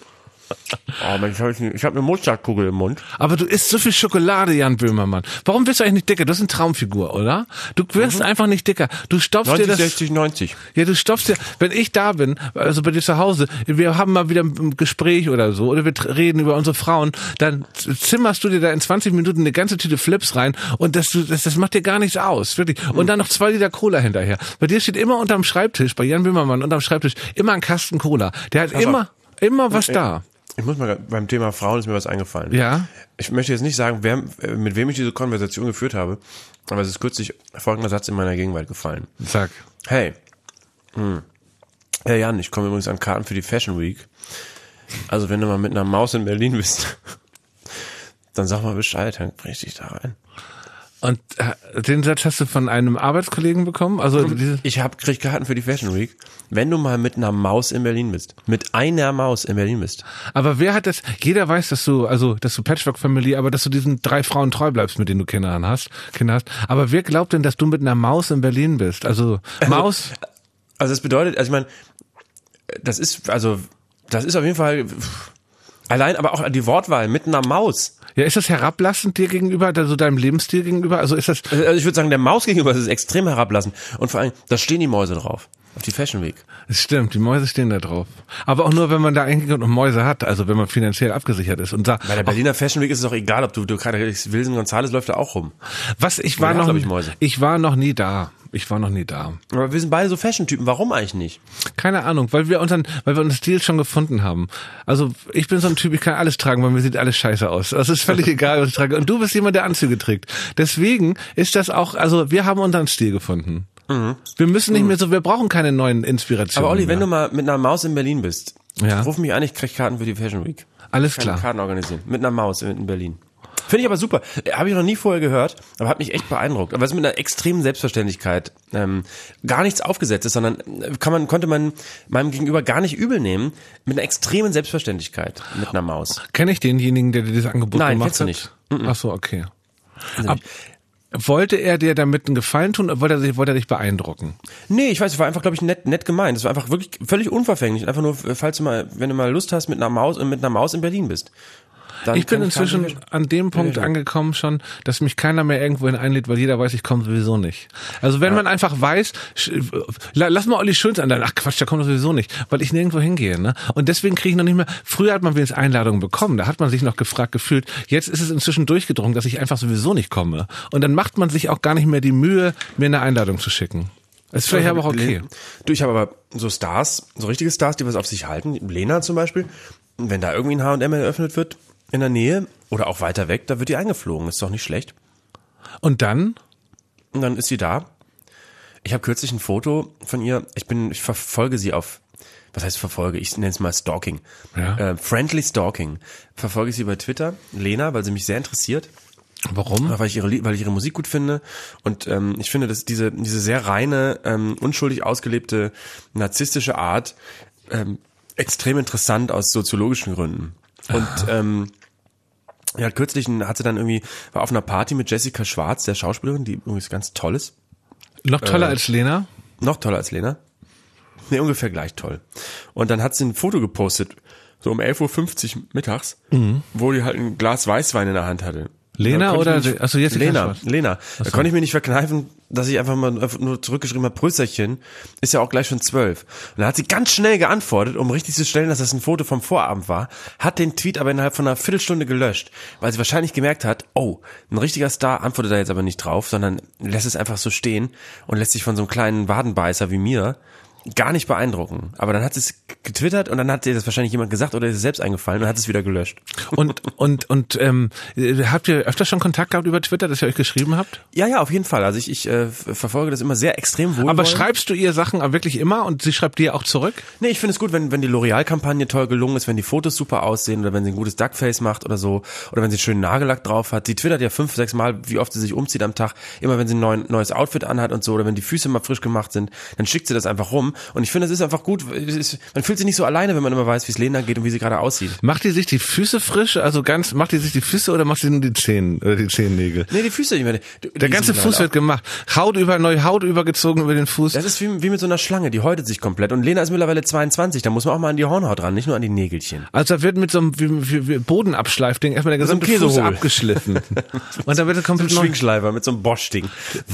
Oh Mensch, hab ich, ich habe eine Mozartkugel im Mund. Aber du isst so viel Schokolade, Jan Böhmermann. Warum wirst du eigentlich nicht dicker? Du bist eine Traumfigur, oder? Du wirst einfach nicht dicker. Du stopfst dir neunzig, das. sechzig, neunzig. Ja, du stopfst dir, wenn ich da bin, also bei dir zu Hause, wir haben mal wieder ein Gespräch oder so, oder wir tr- reden über unsere Frauen, dann zimmerst du dir da in zwanzig Minuten eine ganze Tüte Flips rein und das, du- das, das macht dir gar nichts aus, wirklich. Und dann noch zwei Liter Cola hinterher. Bei dir steht immer unterm Schreibtisch, bei Jan Böhmermann unterm Schreibtisch, immer ein Kasten Cola. Der hat Pass auf. immer, immer was da. Ich muss mal, beim Thema Frauen ist mir was eingefallen. Ja. Ich möchte jetzt nicht sagen, wer, mit wem ich diese Konversation geführt habe, aber es ist kürzlich folgender Satz in meiner Gegenwart gefallen. Sag. Hey, hm. Hey Jan, ich komme übrigens an Karten für die Fashion Week. Also wenn du mal mit einer Maus in Berlin bist, dann sag mal Bescheid, dann bring ich dich da rein. Und äh, den Satz hast du von einem Arbeitskollegen bekommen? Also diese, Ich hab, krieg Karten für die Fashion Week, wenn du mal mit einer Maus in Berlin bist. Mit einer Maus in Berlin bist. aber wer hat das? Jeder weiß, dass du, also dass du Patchwork-Familie, aber dass du diesen drei Frauen treu bleibst, mit denen du Kinder hast, Kinder hast. Aber wer glaubt denn, dass du mit einer Maus in Berlin bist? Also Maus. Also das bedeutet, also ich meine, das ist, also, das ist auf jeden Fall, allein, aber auch die Wortwahl mit einer Maus. Ja, ist das herablassend dir gegenüber, also deinem Lebensstil gegenüber? Also ist das? Also ich würde sagen, der Maus gegenüber ist es extrem herablassend. Und vor allem, da stehen die Mäuse drauf. Auf die Fashion Week. Es stimmt, die Mäuse stehen da drauf. Aber auch nur, wenn man da eigentlich noch Mäuse hat, also wenn man finanziell abgesichert ist und da. Bei der Berliner Fashion Week ist es auch egal, ob du, du gerade, Wilson Gonzales läuft da auch rum. Was ich war Ja, noch, glaub ich, Mäuse. ich war noch nie da. Ich war noch nie da. Aber wir sind beide so Fashion-Typen, warum eigentlich nicht? Keine Ahnung, weil wir unseren, weil wir unseren Stil schon gefunden haben. Also ich bin so ein Typ, ich kann alles tragen, weil mir sieht alles scheiße aus. Also es ist völlig egal, was ich trage. Und du bist jemand, der Anzüge trägt. Deswegen ist das auch, also wir haben unseren Stil gefunden. Mhm. Wir müssen nicht mehr so, wir brauchen keine neuen Inspirationen. Aber Olli, wenn mehr. du mal mit einer Maus in Berlin bist, Ja. ruf mich an, ich krieg Karten für die Fashion Week. Alles Kann klar. Karten organisieren. Mit einer Maus in Berlin. Finde ich aber super. Habe ich noch nie vorher gehört, aber hat mich echt beeindruckt. Aber es ist mit einer extremen Selbstverständlichkeit. Ähm, gar nichts aufgesetztes, sondern kann man, konnte man meinem Gegenüber gar nicht übel nehmen. Mit einer extremen Selbstverständlichkeit mit einer Maus. Kenne ich denjenigen, der dir dieses Angebot Nein, gemacht kennst du hat? nicht. Ach so, okay. Ab, wollte er dir damit einen Gefallen tun oder wollte er, sich, wollte er dich beeindrucken? Nee, ich weiß, es war einfach, glaube ich, nett, nett gemeint. Es war einfach wirklich völlig unverfänglich. Einfach nur, falls du mal, wenn du mal Lust hast mit einer Maus und mit einer Maus in Berlin bist. Dann ich bin kann inzwischen ich an dem Punkt ja, ja. angekommen schon, dass mich keiner mehr irgendwohin einlädt, weil jeder weiß, ich komme sowieso nicht. Also wenn ja. man einfach weiß, lass mal Olli Schulz an, ach Quatsch, der kommt sowieso nicht, weil ich nirgendwo hingehe. Ne? Und deswegen kriege ich noch nicht mehr, früher hat man wenigstens Einladungen bekommen, da hat man sich noch gefragt gefühlt, jetzt ist es inzwischen durchgedrungen, dass ich einfach sowieso nicht komme. Und dann macht man sich auch gar nicht mehr die Mühe, mir eine Einladung zu schicken. Das ist vielleicht aber auch okay. Du, ich habe aber so Stars, so richtige Stars, die was auf sich halten. Lena zum Beispiel, wenn da irgendwie ein H und M eröffnet wird in der Nähe oder auch weiter weg, da wird die eingeflogen. Ist doch nicht schlecht. Und dann? Und dann ist sie da. Ich habe kürzlich ein Foto von ihr. Ich bin, ich verfolge sie auf, was heißt verfolge? Ich nenne es mal Stalking. Ja. Äh, Friendly Stalking. Verfolge ich sie bei Twitter. Lena, weil sie mich sehr interessiert. Warum? Weil ich ihre, weil ich ihre Musik gut finde und ähm, ich finde, dass diese diese sehr reine, ähm, unschuldig ausgelebte narzisstische Art ähm, extrem interessant aus soziologischen Gründen. Und ähm, ja, kürzlich hat sie dann irgendwie war auf einer Party mit Jessica Schwarz, der Schauspielerin, die übrigens ganz toll ist. Noch toller äh, als Lena? Noch toller als Lena. Nee, ungefähr gleich toll. Und dann hat sie ein Foto gepostet, so um elf Uhr fünfzig mittags, mhm. wo die halt ein Glas Weißwein in der Hand hatte. Lena oder nicht, also jetzt Lena, Lena. Achso. Da konnte ich mir nicht verkneifen, dass ich einfach mal nur zurückgeschrieben habe, Prösterchen, ist ja auch gleich schon zwölf. Und da hat sie ganz schnell geantwortet, um richtig zu stellen, dass das ein Foto vom Vorabend war, hat den Tweet aber innerhalb von einer Viertelstunde gelöscht, weil sie wahrscheinlich gemerkt hat, oh, ein richtiger Star antwortet da jetzt aber nicht drauf, sondern lässt es einfach so stehen und lässt sich von so einem kleinen Wadenbeißer wie mir gar nicht beeindrucken. Aber dann hat sie es getwittert und dann hat ihr das wahrscheinlich jemand gesagt oder ist es selbst eingefallen und hat es wieder gelöscht. Und und und ähm, habt ihr öfter schon Kontakt gehabt über Twitter, dass ihr euch geschrieben habt? Ja, ja, auf jeden Fall. Also ich, ich äh, verfolge das immer sehr extrem wohlwollend. Aber schreibst du ihr Sachen wirklich immer und sie schreibt dir auch zurück? Nee, ich finde es gut, wenn wenn die L'Oreal-Kampagne toll gelungen ist, wenn die Fotos super aussehen oder wenn sie ein gutes Duckface macht oder so oder wenn sie einen schönen Nagellack drauf hat. Sie twittert ja fünf, sechs Mal, wie oft sie sich umzieht am Tag. Immer wenn sie ein neu, neues Outfit anhat und so oder wenn die Füße mal frisch gemacht sind, dann schickt sie das einfach rum. Und ich finde, es ist einfach gut. Ist, man fühlt sich nicht so alleine, wenn man immer weiß, wie es Lena geht und wie sie gerade aussieht. Macht die sich die Füße frisch? Also ganz, macht die sich die Füße oder macht sie nur die Zehen oder die Zehennägel? Nee, die Füße. Ich meine, die Der ganze Fuß wird gemacht. Haut über, neue Haut übergezogen über den Fuß. Das ist wie, wie mit so einer Schlange, die häutet sich komplett. Und Lena ist mittlerweile zweiundzwanzig, da muss man auch mal an die Hornhaut ran, nicht nur an die Nägelchen. Also da wird mit so einem wie, wie, wie Bodenabschleifding erstmal der gesamte so Fuß abgeschliffen. Und dann wird er komplett so ein neu. Schwingschleifer mit so einem Bosch-Ding.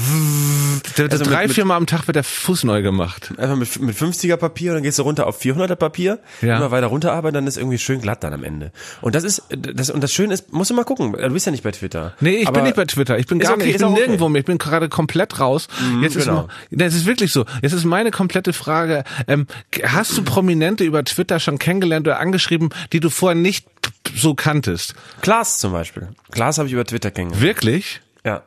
Also drei, vier Mal am Tag wird der Fuß neu gemacht. Einfach mit, mit fünfziger Papier und dann gehst du runter auf vierhunderter Papier, ja. Immer weiter runterarbeiten, dann ist irgendwie schön glatt dann am Ende. Und das ist, das, und das Schöne ist, musst du mal gucken, du bist ja nicht bei Twitter. Nee, ich aber bin nicht bei Twitter, ich bin gar okay, nicht, ich bin okay. nirgendwo mehr, ich bin gerade komplett raus. Mhm, Jetzt genau. ist, das ist wirklich so, jetzt ist meine komplette Frage, ähm, hast du Prominente über Twitter schon kennengelernt oder angeschrieben, die du vorher nicht so kanntest? Klaas zum Beispiel. Klaas habe ich über Twitter kennengelernt. Wirklich? Ja.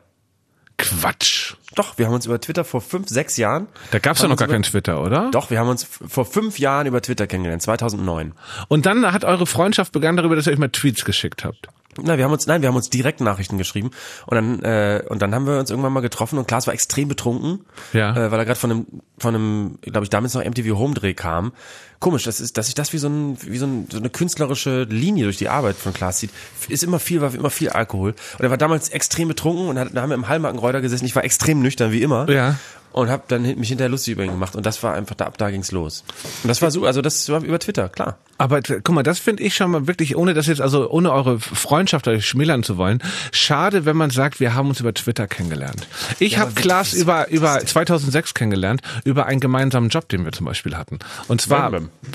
Quatsch. Doch, wir haben uns über Twitter vor fünf, sechs Jahren. Da gab's doch noch gar über, kein Twitter, oder? Doch, wir haben uns vor fünf Jahren über Twitter kennengelernt, zweitausendneun. Und dann hat eure Freundschaft begann darüber, dass ihr euch mal Tweets geschickt habt. Nein, wir haben uns, nein, wir haben uns direkt Nachrichten geschrieben und dann äh, und dann haben wir uns irgendwann mal getroffen und Klaas war extrem betrunken, ja. äh, weil er gerade von einem, von einem, glaube ich, damals noch M T V Home Dreh kam. Komisch, das ist, dass sich das wie so ein, wie so, ein, so eine künstlerische Linie durch die Arbeit von Klaas zieht. Ist immer viel, war immer viel Alkohol und er war damals extrem betrunken und hat, da haben wir im Hallmarkenreuter gesessen. Ich war extrem nüchtern wie immer. Ja. Und habe dann mich hinterher lustig über ihn gemacht und das war einfach da ab da ging's los. Und das war so, also das war über Twitter, klar. Aber guck mal, das finde ich schon mal wirklich, ohne das jetzt, also ohne eure Freundschaft euch schmälern zu wollen, schade, wenn man sagt, wir haben uns über Twitter kennengelernt. Ich ja, habe Klaas über über zweitausendsechs kennengelernt, über einen gemeinsamen Job, den wir zum Beispiel hatten. Und zwar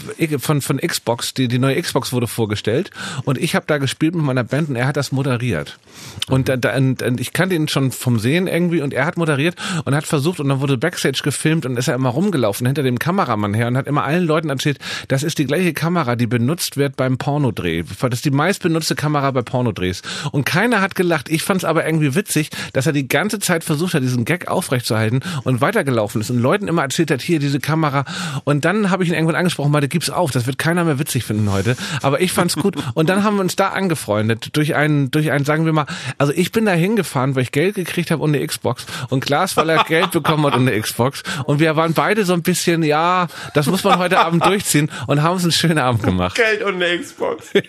von von Xbox, die die neue Xbox wurde vorgestellt und ich habe da gespielt mit meiner Band und er hat das moderiert. Und, mhm. da, und, und ich kannte ihn schon vom Sehen irgendwie und er hat moderiert und hat versucht und dann wurde Backstage gefilmt und ist er immer rumgelaufen hinter dem Kameramann her und hat immer allen Leuten erzählt, das ist die gleiche Kamera, die benutzt wird beim Pornodreh. Das ist die meistbenutzte Kamera bei Pornodrehs. Und keiner hat gelacht. Ich fand es aber irgendwie witzig, dass er die ganze Zeit versucht hat, diesen Gag aufrechtzuerhalten und weitergelaufen ist und Leuten immer erzählt hat, hier diese Kamera. Und dann habe ich ihn irgendwann angesprochen, mal, gib's auf, das wird keiner mehr witzig finden heute. Aber ich fand's gut. Und dann haben wir uns da angefreundet durch einen, durch einen, sagen wir mal, also ich bin da hingefahren, weil ich Geld gekriegt habe und eine Xbox und Klaas, weil er Geld bekommen hat und eine Xbox. Und wir waren beide so ein bisschen, ja, das muss man heute Abend durchziehen und haben uns einen schönen Abend gemacht. Geld und eine Xbox. Ja.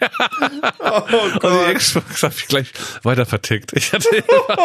Oh Gott. Und die Xbox habe ich gleich weiter vertickt. Ich hatte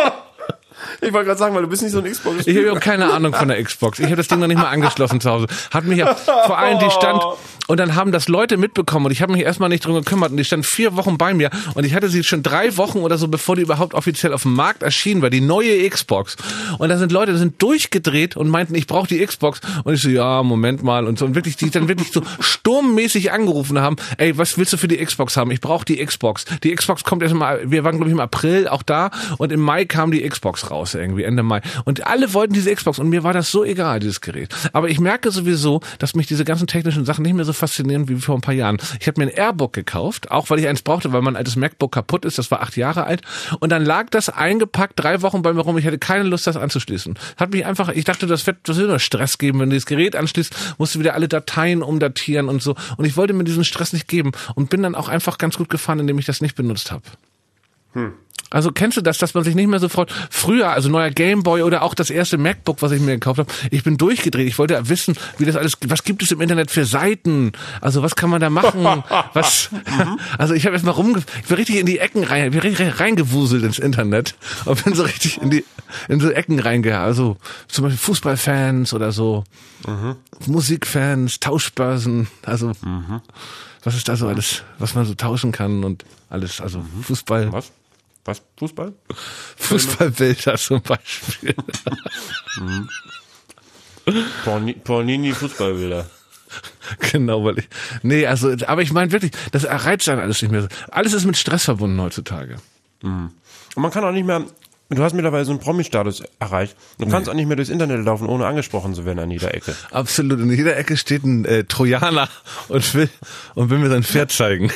Ich wollte gerade sagen, weil du bist nicht so ein Xbox. Ich habe auch keine Ahnung von der Xbox. Ich habe das Ding noch nicht mal angeschlossen zu Hause. Hat mich ja vor allem die stand Und dann haben das Leute mitbekommen und ich habe mich erstmal nicht drum gekümmert und die stand vier Wochen bei mir und ich hatte sie schon drei Wochen oder so, bevor die überhaupt offiziell auf dem Markt erschienen war, die neue Xbox. Und da sind Leute, die sind durchgedreht und meinten, ich brauche die Xbox. Und ich so, ja, Moment mal und so. Und wirklich, die dann wirklich so sturmmäßig angerufen haben, ey, was willst du für die Xbox haben? Ich brauche die Xbox. Die Xbox kommt erst mal, wir waren glaube ich im April auch da und im Mai kam die Xbox raus irgendwie, Ende Mai. Und alle wollten diese Xbox und mir war das so egal, dieses Gerät. Aber ich merke sowieso, dass mich diese ganzen technischen Sachen nicht mehr so faszinieren wie vor ein paar Jahren. Ich habe mir ein Airbook gekauft, auch weil ich eins brauchte, weil mein altes MacBook kaputt ist, das war acht Jahre alt. Und dann lag das eingepackt drei Wochen bei mir rum. Ich hatte keine Lust, das anzuschließen. Hat mich einfach, ich dachte, das wird, das wird nur Stress geben. Wenn du das Gerät anschließt, musst du wieder alle Dateien umdatieren und so. Und ich wollte mir diesen Stress nicht geben und bin dann auch einfach ganz gut gefahren, indem ich das nicht benutzt habe. Hm. Also kennst du das, dass man sich nicht mehr so freut? Früher, also neuer Gameboy oder auch das erste MacBook, was ich mir gekauft habe, ich bin durchgedreht. Ich wollte ja wissen, wie das alles, was gibt es im Internet für Seiten? Also was kann man da machen? Was? Also ich habe jetzt mal rumge, ich bin richtig in die Ecken rein, ich bin richtig reingewuselt ins Internet und bin so richtig in die in so Ecken reingegangen. Also zum Beispiel Fußballfans oder so, mhm. Musikfans, Tauschbörsen. Also mhm. was ist da so alles, was man so tauschen kann und alles. Also mhm. Fußball. Was? Was? Fußball? Fußballbilder zum Beispiel. mhm. Pornini Fußballbilder. Genau, weil ich. Nee, also, aber ich meine wirklich, das reizt dann alles nicht mehr so. Alles ist mit Stress verbunden heutzutage. Mhm. Und man kann auch nicht mehr. Du hast mittlerweile so einen Promi-Status erreicht. Du nee. kannst auch nicht mehr durchs Internet laufen, ohne angesprochen zu werden an jeder Ecke. Absolut. In jeder Ecke steht ein äh, Trojaner und will und will mir sein Pferd zeigen.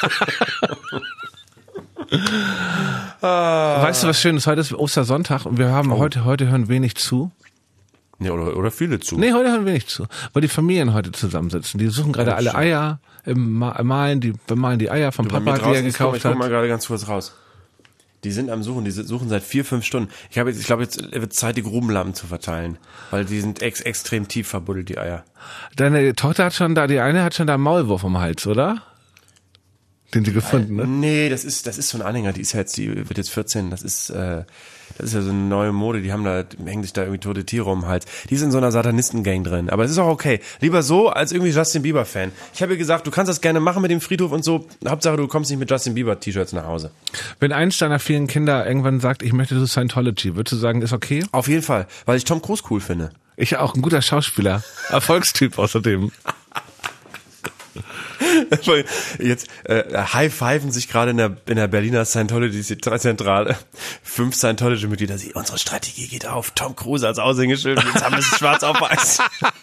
Weißt du, was schön ist? Heute ist Ostersonntag und wir haben oh. heute, heute hören wenig zu. Nee, oder, oder viele zu. Nee, heute hören wenig zu, weil die Familien heute zusammensitzen. Die suchen gerade alle Eier im Malen, die bemalen die Eier vom du, Papa, die er gekauft ich hat. Ich guck mal gerade ganz kurz raus. Die sind am Suchen, die suchen seit vier, fünf Stunden. Ich habe jetzt, ich glaube, jetzt wird Zeit, die Grubenlampen zu verteilen, weil die sind ex, extrem tief verbuddelt, die Eier. Deine Tochter hat schon da, die eine hat schon da einen Maulwurf am Hals, oder? Den sie gefunden, ne? Nee, das ist, das ist so ein Anhänger, die ist ja jetzt, die wird jetzt vierzehn, das ist, äh, das ist ja so eine neue Mode, die haben da, hängen sich da irgendwie tote Tiere um den Hals. Die ist in so einer Satanisten-Gang drin, aber es ist auch okay. Lieber so, als irgendwie Justin Bieber-Fan. Ich habe ihr gesagt, du kannst das gerne machen mit dem Friedhof und so, Hauptsache du kommst nicht mit Justin Bieber-T-Shirts nach Hause. Wenn eins deiner vielen Kinder irgendwann sagt, ich möchte zu Scientology, würdest du sagen, ist okay? Auf jeden Fall, weil ich Tom Cruise cool finde. Ich auch, ein guter Schauspieler, Erfolgstyp außerdem. Jetzt äh, high-pfeifen sich gerade in der, in der Berliner Scientology-Zentrale fünf Scientology-Mitglieder. Unsere Strategie geht auf. Tom Cruise als Aushängeschild. Jetzt haben wir es schwarz auf weiß.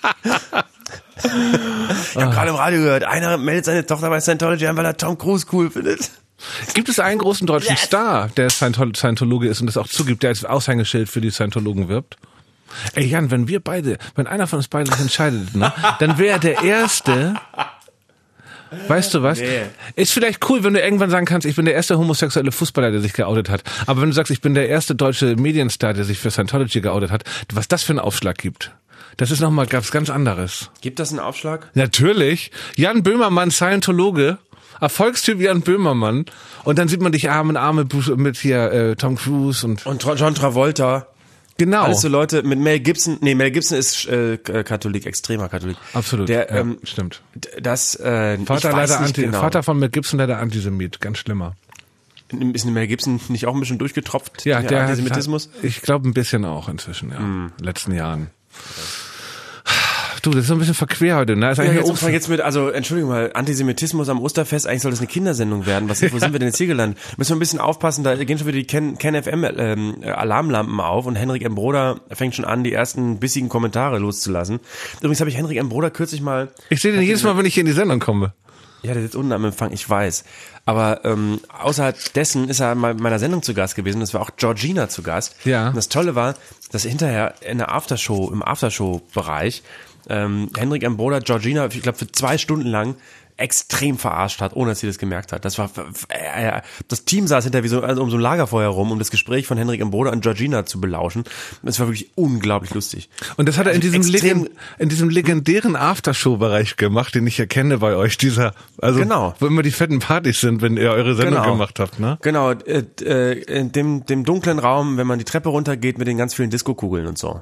Ich habe gerade im Radio gehört, einer meldet seine Tochter bei Scientology an, weil er Tom Cruise cool findet. Gibt es einen großen deutschen yes. Star, der Scientologe ist und das auch zugibt, der als Aushängeschild für die Scientologen wirbt? Ey Jan, wenn wir beide, wenn einer von uns beiden sich entscheidet, ne, dann wäre der Erste... Weißt du was? Nee. Ist vielleicht cool, wenn du irgendwann sagen kannst, ich bin der erste homosexuelle Fußballer, der sich geoutet hat. Aber wenn du sagst, ich bin der erste deutsche Medienstar, der sich für Scientology geoutet hat, was das für einen Aufschlag gibt. Das ist nochmal ganz, ganz anderes. Gibt das einen Aufschlag? Natürlich. Jan Böhmermann, Scientologe. Erfolgstyp Jan Böhmermann. Und dann sieht man dich Arm in Arme mit hier äh, Tom Cruise und... Und John Travolta. Genau. Alles so Leute mit Mel Gibson. Nee, Mel Gibson ist äh, Katholik, extremer Katholik. Absolut. Der, ja, ähm, stimmt. Das, äh, Vater, ich weiß leider nicht Anti, genau. Vater von Mel Gibson leider Antisemit, ganz schlimmer. Ist Mel Gibson nicht auch ein bisschen durchgetropft? Ja, der Antisemitismus? Hat, ich glaube ein bisschen auch inzwischen, ja. Mm. In den letzten Jahren. Du, das ist so ein bisschen verquer heute, ne? Ist ja, jetzt, jetzt mit, also, Entschuldigung mal, Antisemitismus am Osterfest, eigentlich soll das eine Kindersendung werden. Was, wo sind wir denn jetzt hier gelandet? Müssen wir ein bisschen aufpassen, da gehen schon wieder die Ken, Ken F M ähm, Alarmlampen auf und Henrik M. Broder fängt schon an, die ersten bissigen Kommentare loszulassen. Übrigens habe ich Henrik M. Broder kürzlich mal... Ich sehe den jedes Mal, wenn ich hier in die Sendung komme. Ja, der sitzt unten am Empfang, ich weiß. Aber ähm, außerhalb dessen ist er mal in meiner Sendung zu Gast gewesen. Das war auch Georgina zu Gast. Ja. Und das Tolle war, dass hinterher in der Aftershow, im Aftershow-Bereich ähm, Henrik M. Broder Georgina, ich glaube, für zwei Stunden lang extrem verarscht hat, ohne dass sie das gemerkt hat. Das war, äh, das Team saß hinter wie so, also um so ein Lagerfeuer rum, um das Gespräch von Henrik M. Broder und Georgina zu belauschen. Das war wirklich unglaublich lustig. Und das hat er in diesem, Legend, in diesem legendären Aftershow-Bereich gemacht, den ich erkenne bei euch, dieser, also, genau. Wo immer die fetten Partys sind, wenn ihr eure Sendung genau. gemacht habt, ne? Genau, äh, äh, in dem, dem dunklen Raum, wenn man die Treppe runtergeht mit den ganz vielen Diskokugeln und so.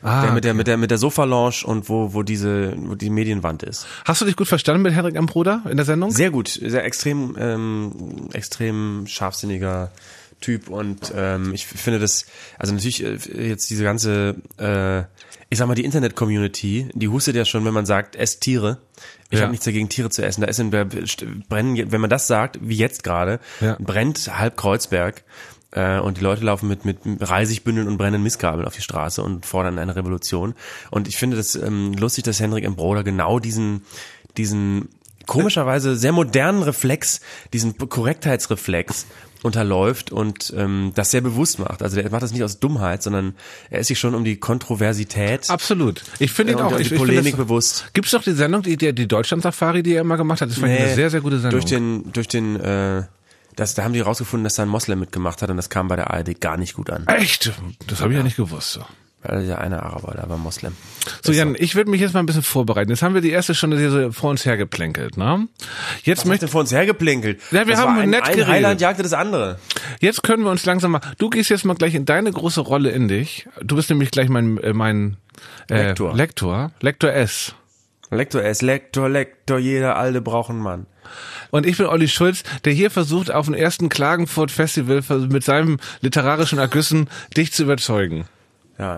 Ah, der mit der okay. mit der mit der Sofa-Lounge und wo wo diese wo die Medienwand ist. Hast du dich gut verstanden mit Henrik M. Broder in der Sendung? Sehr gut, sehr extrem ähm, extrem scharfsinniger Typ und ähm, ich finde das, also natürlich äh, jetzt diese ganze, äh, ich sag mal, die Internet-Community, die hustet ja schon, wenn man sagt, esst Tiere. Ich Ja. habe nichts dagegen, Tiere zu essen. Da ist in der brennen, wenn man das sagt, wie jetzt gerade, Ja. brennt halb Kreuzberg äh, und die Leute laufen mit mit Reisigbündeln und brennenden Mistgabeln auf die Straße und fordern eine Revolution. Und ich finde das ähm, lustig, dass Henrik M. Broder genau diesen diesen komischerweise sehr modernen Reflex, diesen Korrektheitsreflex unterläuft und ähm, das sehr bewusst macht. Also der macht das nicht aus Dummheit, sondern er ist sich schon um die Kontroversität Absolut. Ich finde ihn äh, und auch. um Ich, die ich finde Polemik das- bewusst. Gibt's doch die Sendung, die, die, die Deutschland-Safari, die er immer gemacht hat? Das fand ich eine Nee, sehr, sehr gute Sendung. Durch den, durch den, äh, das, da haben die rausgefunden, dass da ein Moslem mitgemacht hat und das kam bei der A R D gar nicht gut an. Echt? Das habe ich ja nicht gewusst. So. Weil ja einer Araber, der war Moslem. So, Ist Jan, ich würde mich jetzt mal ein bisschen vorbereiten. Jetzt haben wir die erste Stunde hier so vor uns hergeplänkelt, ne? Jetzt Was möchte möchte vor uns hergeplänkelt? Ja, wir das haben war ein, nett ein geredet. Highland jagte das andere. Jetzt können wir uns langsam mal. Du gehst jetzt mal gleich in deine große Rolle in dich. Du bist nämlich gleich mein äh, mein äh, Lektor. Lektor, Lektor S. Lektor, er ist Lektor, Lektor, jeder Alte braucht einen Mann. Und ich bin Olli Schulz, der hier versucht, auf dem ersten Klagenfurt Festival mit seinem literarischen Ergüssen dich zu überzeugen. Ja.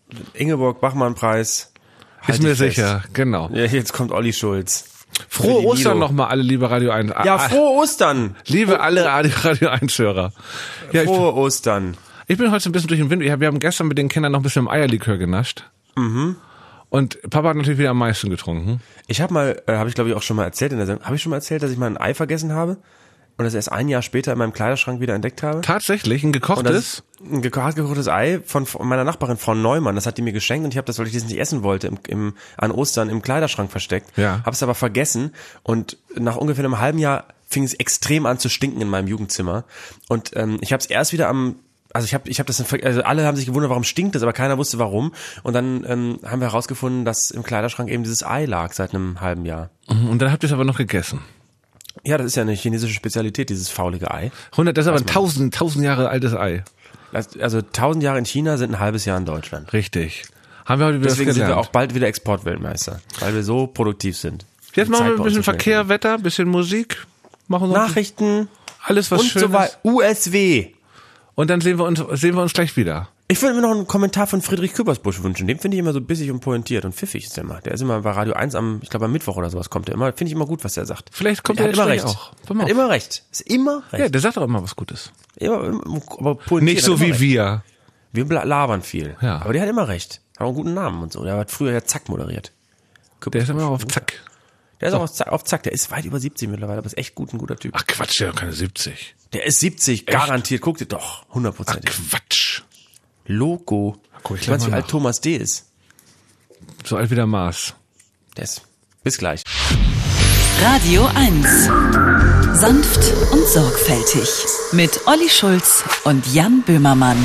Ingeborg-Bachmann-Preis. Halt Ist mir dich fest. sicher, genau. Ja, jetzt kommt Olli Schulz. Frohe Für die Ostern Nido. nochmal alle, liebe Radio eins. Ja, Ah, frohe Ostern. Liebe alle Radio, Radio eins Hörer. Ja, ich, Frohe Ostern. ich bin heute so ein bisschen durch den Wind. Wir haben gestern mit den Kindern noch ein bisschen im Eierlikör genascht. Mhm. Und Papa hat natürlich wieder am meisten getrunken. Ich habe mal, äh, habe ich glaube ich auch schon mal erzählt in der Sendung, habe ich schon mal erzählt, dass ich mal ein Ei vergessen habe und das erst ein Jahr später in meinem Kleiderschrank wieder entdeckt habe? Tatsächlich, ein Und gekochtes. das ist ein geko- hart gekochtes Ei von von meiner Nachbarin Frau Neumann. Das hat die mir geschenkt und ich habe das, weil ich das nicht essen wollte, im, im, an Ostern im Kleiderschrank versteckt. Ja. Habe es aber vergessen und nach ungefähr einem halben Jahr fing es extrem an zu stinken in meinem Jugendzimmer. Und ähm, ich habe es erst wieder am Also ich habe ich hab das, also alle haben sich gewundert, warum stinkt das, aber keiner wusste warum. Und dann ähm, haben wir herausgefunden, dass im Kleiderschrank eben dieses Ei lag seit einem halben Jahr. Und dann habt ihr es aber noch gegessen. Ja, das ist ja eine chinesische Spezialität, dieses faulige Ei. hundert, das ist aber ein tausend, tausend Jahre altes Ei. Also tausend Jahre in China sind ein halbes Jahr in Deutschland. Richtig. Haben wir heute wieder Deswegen was sind gelernt. wir auch bald wieder Exportweltmeister, weil wir so produktiv sind. Jetzt Die machen Zeit wir ein bei uns bisschen so schnell Verkehr, vergeht. Wetter, bisschen Musik. Machen wir Nachrichten alles was und Schönes. so weiter. U S W. Und dann sehen wir uns, sehen wir uns gleich wieder. Ich würde mir noch einen Kommentar von Friedrich Küppersbusch wünschen. Den finde ich immer so bissig und pointiert und pfiffig ist der immer. Der ist immer bei Radio eins am, ich glaube am Mittwoch oder sowas kommt er immer. Finde ich immer gut, was er sagt. Vielleicht kommt er er hat jetzt immer gleich recht. auch. Pass mal Hat auf. immer recht. Ist immer recht. Ja, der sagt auch immer was Gutes. Immer, immer, aber pointiert. Nicht so hat immer wie recht. wir. Wir bla- labern viel. Ja. Aber der hat immer recht. Hat auch einen guten Namen und so. Der hat früher ja Zack moderiert. Der ist immer auf Zack. Der ist auch auf Zack, auf Zack. Der ist weit über siebzig mittlerweile, aber ist echt gut, ein guter Typ. Ach Quatsch, der hat keine siebzig. Der ist siebzig, garantiert. Guck dir doch, Ach hundertprozentig. Quatsch. Logo. Guck ich Du meinst, gleich wie mal alt nach. Thomas D. ist? So alt wie der Mars. Der ist. Bis gleich. Radio eins. Sanft und sorgfältig. Mit Olli Schulz und Jan Böhmermann.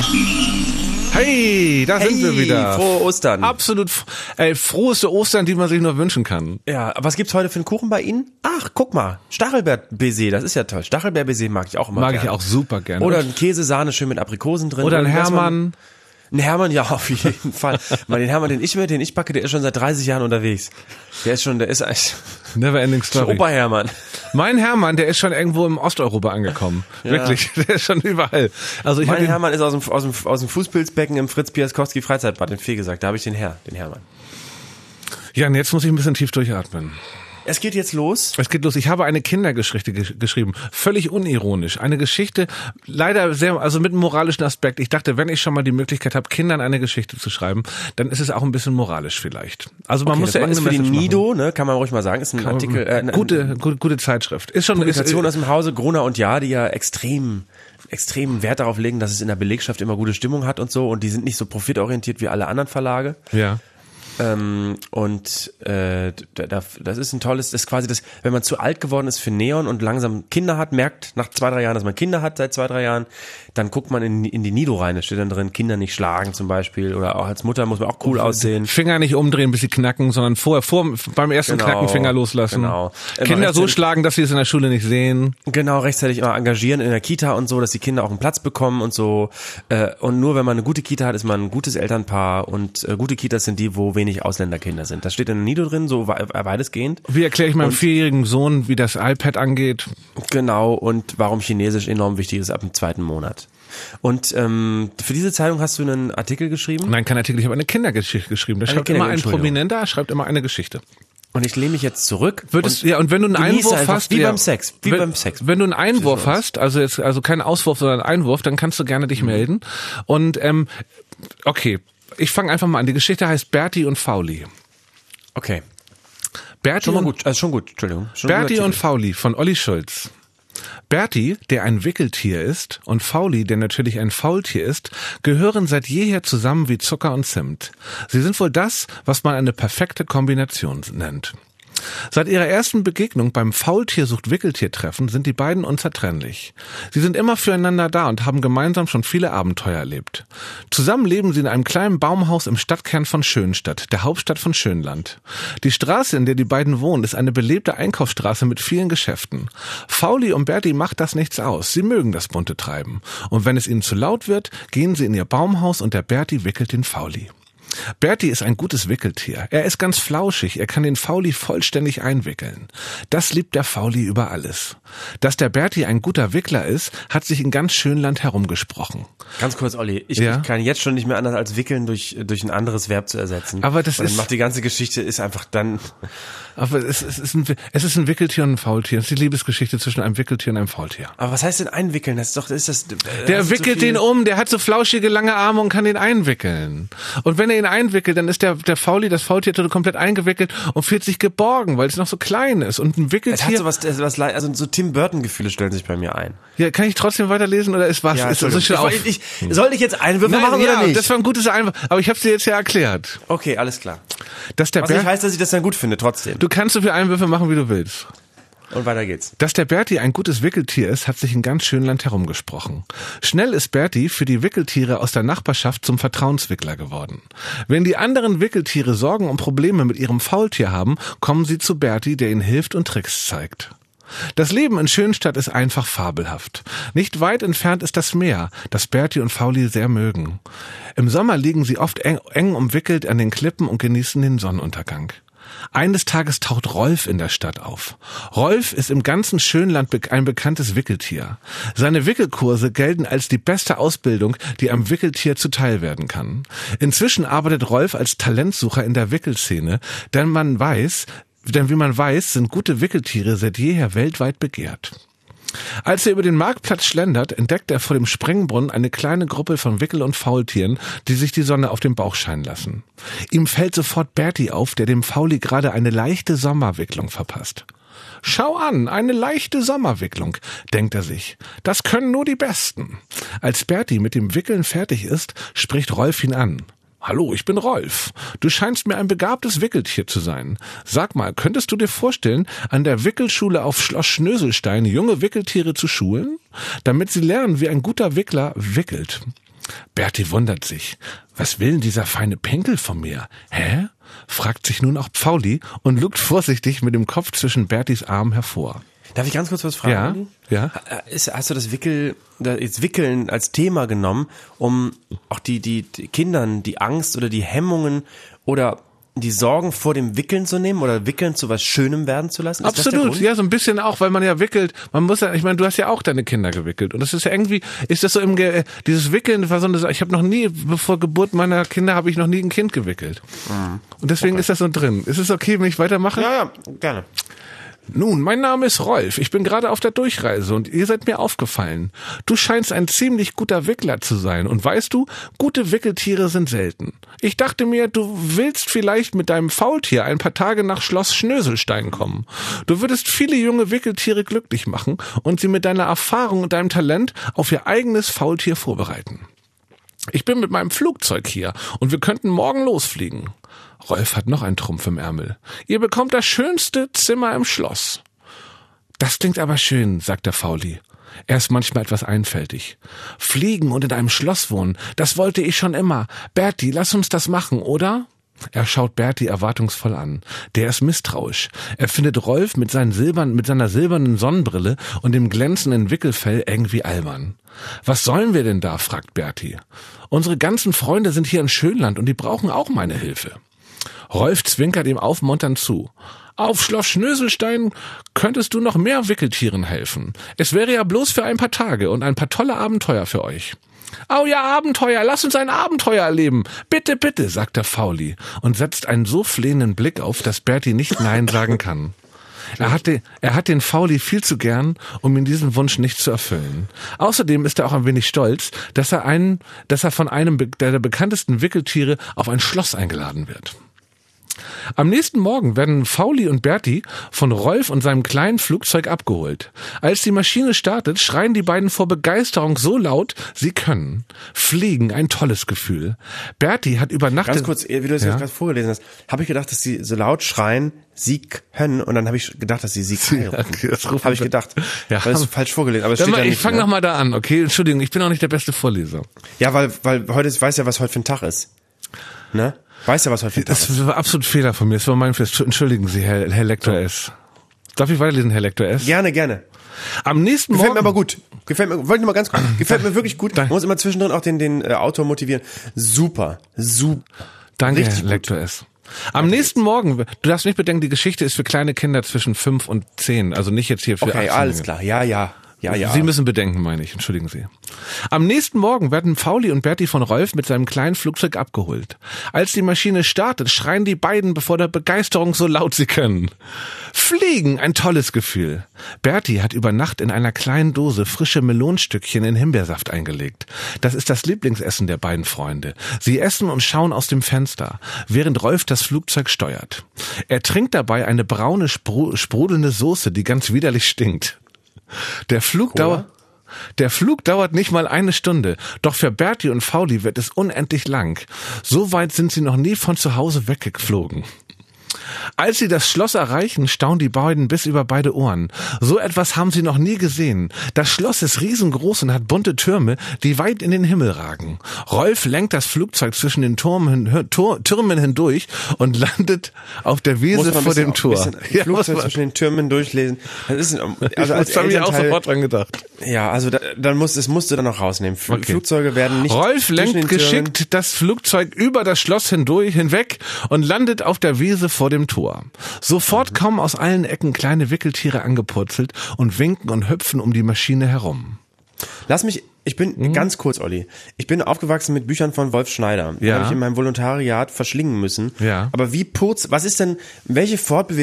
Hey, da sind wir wieder. Frohe Ostern. Absolut, f- ey, froheste Ostern, die man sich nur wünschen kann. Ja, was gibt's heute für einen Kuchen bei Ihnen? Ach, guck mal, Stachelbeer-Baiser, das ist ja toll. Stachelbeer-Baiser mag ich auch immer Mag gerne. ich auch super gerne. Oder ein Käsesahne schön mit Aprikosen drin. Oder ein Irgendwas, Hermann. Ein Hermann, ja, auf jeden Fall. Mal den Hermann, den ich mir, den ich backe, der ist schon seit dreißig Jahren unterwegs. Der ist schon, der ist eigentlich Never ending schon story. Opa Hermann. Mein Hermann, der ist schon irgendwo im Osteuropa angekommen. Wirklich, der ist schon überall. Also ich Mein habe Hermann ist aus dem, aus dem, aus dem Fußpilzbecken im Fritz-Piaskowski Freizeitbad in Fee gesagt. Da habe ich den Herr, den Hermann. Jan, jetzt muss ich ein bisschen tief durchatmen. Es geht jetzt los. Es geht los. Ich habe eine Kindergeschichte gesch- geschrieben. Völlig unironisch. Eine Geschichte, leider sehr, also mit einem moralischen Aspekt. Ich dachte, wenn ich schon mal die Möglichkeit habe, Kindern eine Geschichte zu schreiben, dann ist es auch ein bisschen moralisch vielleicht. Also man Okay, muss das ja ist für die irgendeine Message Nido, ne, kann man ruhig mal sagen, ist ein machen. Artikel, äh, eine gute, gute, gute Zeitschrift. Ist schon Publikation ist, aus dem Hause Gruner und Jahr, die ja extrem, extrem Wert darauf legen, dass es in der Belegschaft immer gute Stimmung hat und so und die sind nicht so profitorientiert wie alle anderen Verlage. ja. Ähm, und äh, da, das ist ein tolles, das ist quasi das, wenn man zu alt geworden ist für Neon und langsam Kinder hat, merkt nach zwei, drei Jahren, dass man Kinder hat seit zwei, drei Jahren, dann guckt man in, in die Nido rein, da steht dann drin, Kinder nicht schlagen zum Beispiel, oder auch als Mutter muss man auch cool aussehen. Finger nicht umdrehen, bis sie knacken, sondern vorher, vor, beim ersten Genau, Knacken Finger loslassen. Genau. Kinder so schlagen, dass sie es in der Schule nicht sehen. Genau, rechtzeitig immer engagieren in der Kita und so, dass die Kinder auch einen Platz bekommen und so. Äh, und nur wenn man eine gute Kita hat, ist man ein gutes Elternpaar, und äh, gute Kitas sind die, wo wenig Ausländerkinder sind. Das steht in der Nido drin, so weitestgehend. Wie erkläre ich meinem und, vierjährigen Sohn, wie das iPad angeht? Genau, und warum Chinesisch enorm wichtig ist ab dem zweiten Monat. Und ähm, für diese Zeitung hast du einen Artikel geschrieben? Nein, kein Artikel, ich habe eine Kindergeschichte geschrieben. Da schreibt immer ein Prominenter, schreibt immer eine Geschichte. Und ich lehne mich jetzt zurück. Würdest, und ja, und wenn du einen Einwurf hast, wie ja, beim Sex, wie wenn, beim Sex. Wenn du einen Einwurf hast, also jetzt, also kein Auswurf, sondern einen Einwurf, dann kannst du gerne dich mhm. melden. Und ähm, okay, ich fange einfach mal an. Die Geschichte heißt Berti und Fauli. Okay. Berti schon mal und, gut, also schon gut, Entschuldigung. Schon Berti und Fauli von Olli Schulz. Berti, der ein Wickeltier ist, und Fauli, der natürlich ein Faultier ist, gehören seit jeher zusammen wie Zucker und Zimt. Sie sind wohl das, was man eine perfekte Kombination nennt. Seit ihrer ersten Begegnung beim Faultier-Sucht-Wickeltier-Treffen sind die beiden unzertrennlich. Sie sind immer füreinander da und haben gemeinsam schon viele Abenteuer erlebt. Zusammen leben sie in einem kleinen Baumhaus im Stadtkern von Schönstadt, der Hauptstadt von Schönland. Die Straße, in der die beiden wohnen, ist eine belebte Einkaufsstraße mit vielen Geschäften. Fauli und Berti macht das nichts aus. Sie mögen das bunte Treiben. Und wenn es ihnen zu laut wird, gehen sie in ihr Baumhaus und der Berti wickelt den Fauli. Berti ist ein gutes Wickeltier. Er ist ganz flauschig, er kann den Fauli vollständig einwickeln. Das liebt der Fauli über alles. Dass der Berti ein guter Wickler ist, hat sich in ganz Schönland herumgesprochen. Ganz kurz, Olli, ich, ja? ich kann jetzt schon nicht mehr anders als wickeln durch durch ein anderes Verb zu ersetzen. Aber das und dann ist macht die ganze Geschichte ist einfach dann. Aber es, es, ist ein, es ist ein Wickeltier und ein Faultier. Es ist die Liebesgeschichte zwischen einem Wickeltier und einem Faultier. Aber was heißt denn einwickeln? Das ist doch, ist das. Äh, der wickelt so den um. Der hat so flauschige lange Arme und kann den einwickeln. Und wenn er ihn einwickelt, dann ist der der Fauli, das Faultier komplett eingewickelt und fühlt sich geborgen, weil es noch so klein ist. Und ein Wickeltier. Es hat so was, was, also so Tim Burton Gefühle stellen sich bei mir ein. Ja, kann ich trotzdem weiterlesen oder ist was? Ja, ist das schon auf? Ich, ich, soll ich jetzt Einwürfe Nein, machen ja, oder nicht? Das war ein gutes Einwurf, aber ich habe es dir jetzt ja erklärt. Okay, alles klar. Dass der was Ber- nicht heißt, dass ich das dann gut finde, trotzdem. Du kannst so viele Einwürfe machen, wie du willst. Und weiter geht's. Dass der Berti ein gutes Wickeltier ist, hat sich in ganz Schönland herumgesprochen. Schnell ist Berti für die Wickeltiere aus der Nachbarschaft zum Vertrauenswickler geworden. Wenn die anderen Wickeltiere Sorgen und Probleme mit ihrem Faultier haben, kommen sie zu Berti, der ihnen hilft und Tricks zeigt. Das Leben in Schönstadt ist einfach fabelhaft. Nicht weit entfernt ist das Meer, das Berti und Fauli sehr mögen. Im Sommer liegen sie oft eng, eng umwickelt an den Klippen und genießen den Sonnenuntergang. Eines Tages taucht Rolf in der Stadt auf. Rolf ist im ganzen Schönland ein bekanntes Wickeltier. Seine Wickelkurse gelten als die beste Ausbildung, die einem Wickeltier zuteil werden kann. Inzwischen arbeitet Rolf als Talentsucher in der Wickelszene, denn man weiß, denn wie man weiß, sind gute Wickeltiere seit jeher weltweit begehrt. Als er über den Marktplatz schlendert, entdeckt er vor dem Springbrunnen eine kleine Gruppe von Wickel- und Faultieren, die sich die Sonne auf den Bauch scheinen lassen. Ihm fällt sofort Berti auf, der dem Fauli gerade eine leichte Sommerwicklung verpasst. Schau an, eine leichte Sommerwicklung, denkt er sich. Das können nur die Besten. Als Berti mit dem Wickeln fertig ist, spricht Rolf ihn an. Hallo, ich bin Rolf. Du scheinst mir ein begabtes Wickeltier zu sein. Sag mal, könntest du dir vorstellen, an der Wickelschule auf Schloss Schnöselstein junge Wickeltiere zu schulen, damit sie lernen, wie ein guter Wickler wickelt? Berti wundert sich. Was will denn dieser feine Pinkel von mir? Hä? Fragt sich nun auch Fauli und lugt vorsichtig mit dem Kopf zwischen Bertis Arm hervor. Darf ich ganz kurz was fragen? Ja, ja. Ist, hast du das Wickel, das Wickeln als Thema genommen, um auch die, die, die Kindern die Angst oder die Hemmungen oder die Sorgen vor dem Wickeln zu nehmen oder Wickeln zu was Schönem werden zu lassen? Ist Absolut, ja, so ein bisschen auch, weil man ja wickelt, man muss ja, ich meine, du hast ja auch deine Kinder gewickelt und das ist ja irgendwie, ist das so im, Ge- dieses Wickeln war so eine Sache, ich habe noch nie, bevor Geburt meiner Kinder, habe ich noch nie ein Kind gewickelt. Mhm. Und deswegen okay. Ist das so drin. Ist es okay, wenn ich weitermache? Ja, ja, gerne. Nun, mein Name ist Rolf. Ich bin gerade auf der Durchreise und ihr seid mir aufgefallen. Du scheinst ein ziemlich guter Wickler zu sein und weißt du, gute Wickeltiere sind selten. Ich dachte mir, du willst vielleicht mit deinem Faultier ein paar Tage nach Schloss Schnöselstein kommen. Du würdest viele junge Wickeltiere glücklich machen und sie mit deiner Erfahrung und deinem Talent auf ihr eigenes Faultier vorbereiten. Ich bin mit meinem Flugzeug hier und wir könnten morgen losfliegen. Rolf hat noch einen Trumpf im Ärmel. Ihr bekommt das schönste Zimmer im Schloss. Das klingt aber schön, sagt der Fauli. Er ist manchmal etwas einfältig. Fliegen und in einem Schloss wohnen, das wollte ich schon immer. Berti, lass uns das machen, oder? Er schaut Berti erwartungsvoll an. Der ist misstrauisch. Er findet Rolf mit, seinen silbern, mit seiner silbernen Sonnenbrille und dem glänzenden Wickelfell irgendwie albern. Was sollen wir denn da, fragt Berti. Unsere ganzen Freunde sind hier in Schönland und die brauchen auch meine Hilfe. Rolf zwinkert ihm aufmunternd zu. Auf Schloss Schnöselstein könntest du noch mehr Wickeltieren helfen. Es wäre ja bloß für ein paar Tage und ein paar tolle Abenteuer für euch. Oh ja, Abenteuer, lass uns ein Abenteuer erleben. Bitte, bitte, sagt der Fauli und setzt einen so flehenden Blick auf, dass Berti nicht Nein sagen kann. Er hat, den, er hat den Fauli viel zu gern, um ihm diesen Wunsch nicht zu erfüllen. Außerdem ist er auch ein wenig stolz, dass er, einen, dass er von einem der bekanntesten Wickeltiere auf ein Schloss eingeladen wird. Am nächsten Morgen werden Fauli und Berti von Rolf und seinem kleinen Flugzeug abgeholt. Als die Maschine startet, schreien die beiden vor Begeisterung so laut sie können. Fliegen, ein tolles Gefühl. Berti hat übernachtet... Ganz kurz, wie du das ja? jetzt gerade vorgelesen hast, habe ich gedacht, dass sie so laut schreien, sie können, und dann habe ich gedacht, dass sie sie können. Okay, habe ich gedacht. Ja, weil es falsch vorgelesen. Aber es steht mal, da nicht, ich fange ne? nochmal da an, okay? Entschuldigung, ich bin auch nicht der beste Vorleser. Ja, weil, weil heute, ich weiß ja, was heute für ein Tag ist. Ne? Weißt du, was heute für ein Tag ist? Das war absolut Fehler von mir. Das war mein Fehler. Entschuldigen Sie, Herr, Herr Lektor S. Darf ich weiterlesen, Herr Lektor S? Gerne, gerne. Am nächsten Gefällt Morgen... mir aber gut. Gefällt mir, wollte ich mal ganz kurz, gefällt mir wirklich gut. Man muss immer zwischendrin auch den, den äh, Autor motivieren. Super, super. Danke, Richtig Herr Lektor S. Am nächsten Morgen, du darfst nicht bedenken, die Geschichte ist für kleine Kinder zwischen fünf und zehn, also nicht jetzt hier für Okay, achtzehnjährige. alles klar, ja, ja. Ja, ja. Sie müssen bedenken, meine ich. Entschuldigen Sie. Am nächsten Morgen werden Fauli und Berti von Rolf mit seinem kleinen Flugzeug abgeholt. Als die Maschine startet, schreien die beiden bevor der Begeisterung so laut sie können. Fliegen, ein tolles Gefühl. Berti hat über Nacht in einer kleinen Dose frische Melonenstückchen in Himbeersaft eingelegt. Das ist das Lieblingsessen der beiden Freunde. Sie essen und schauen aus dem Fenster, während Rolf das Flugzeug steuert. Er trinkt dabei eine braune, spru- sprudelnde Soße, die ganz widerlich stinkt. Der Flug dauert, der Flug dauert nicht mal eine Stunde, doch für Berti und Fauli wird es unendlich lang. So weit sind sie noch nie von zu Hause weggeflogen. Als sie das Schloss erreichen, staunen die beiden bis über beide Ohren. So etwas haben sie noch nie gesehen. Das Schloss ist riesengroß und hat bunte Türme, die weit in den Himmel ragen. Rolf lenkt das Flugzeug zwischen den Turmen, Tur, Türmen hindurch und landet auf der Wiese vor dem Tor. Ein ja, Flugzeug zwischen den Türmen durchlesen. Das ist, also als das habe ich auch sofort dran gedacht. Ja, also da, dann muss, das musst du dann noch rausnehmen. F- Okay. Flugzeuge werden nicht. Rolf lenkt geschickt das Flugzeug über das Schloss hindurch hinweg und landet auf der Wiese vor dem Tor. Sofort kommen aus allen Ecken kleine Wickeltiere angepurzelt und winken und hüpfen um die Maschine herum. Lass mich, ich bin mhm. ganz kurz, Olli. Ich bin aufgewachsen mit Büchern von Wolf Schneider. Die ja. habe ich in meinem Volontariat verschlingen müssen. Ja. Aber wie purz, was ist denn, welche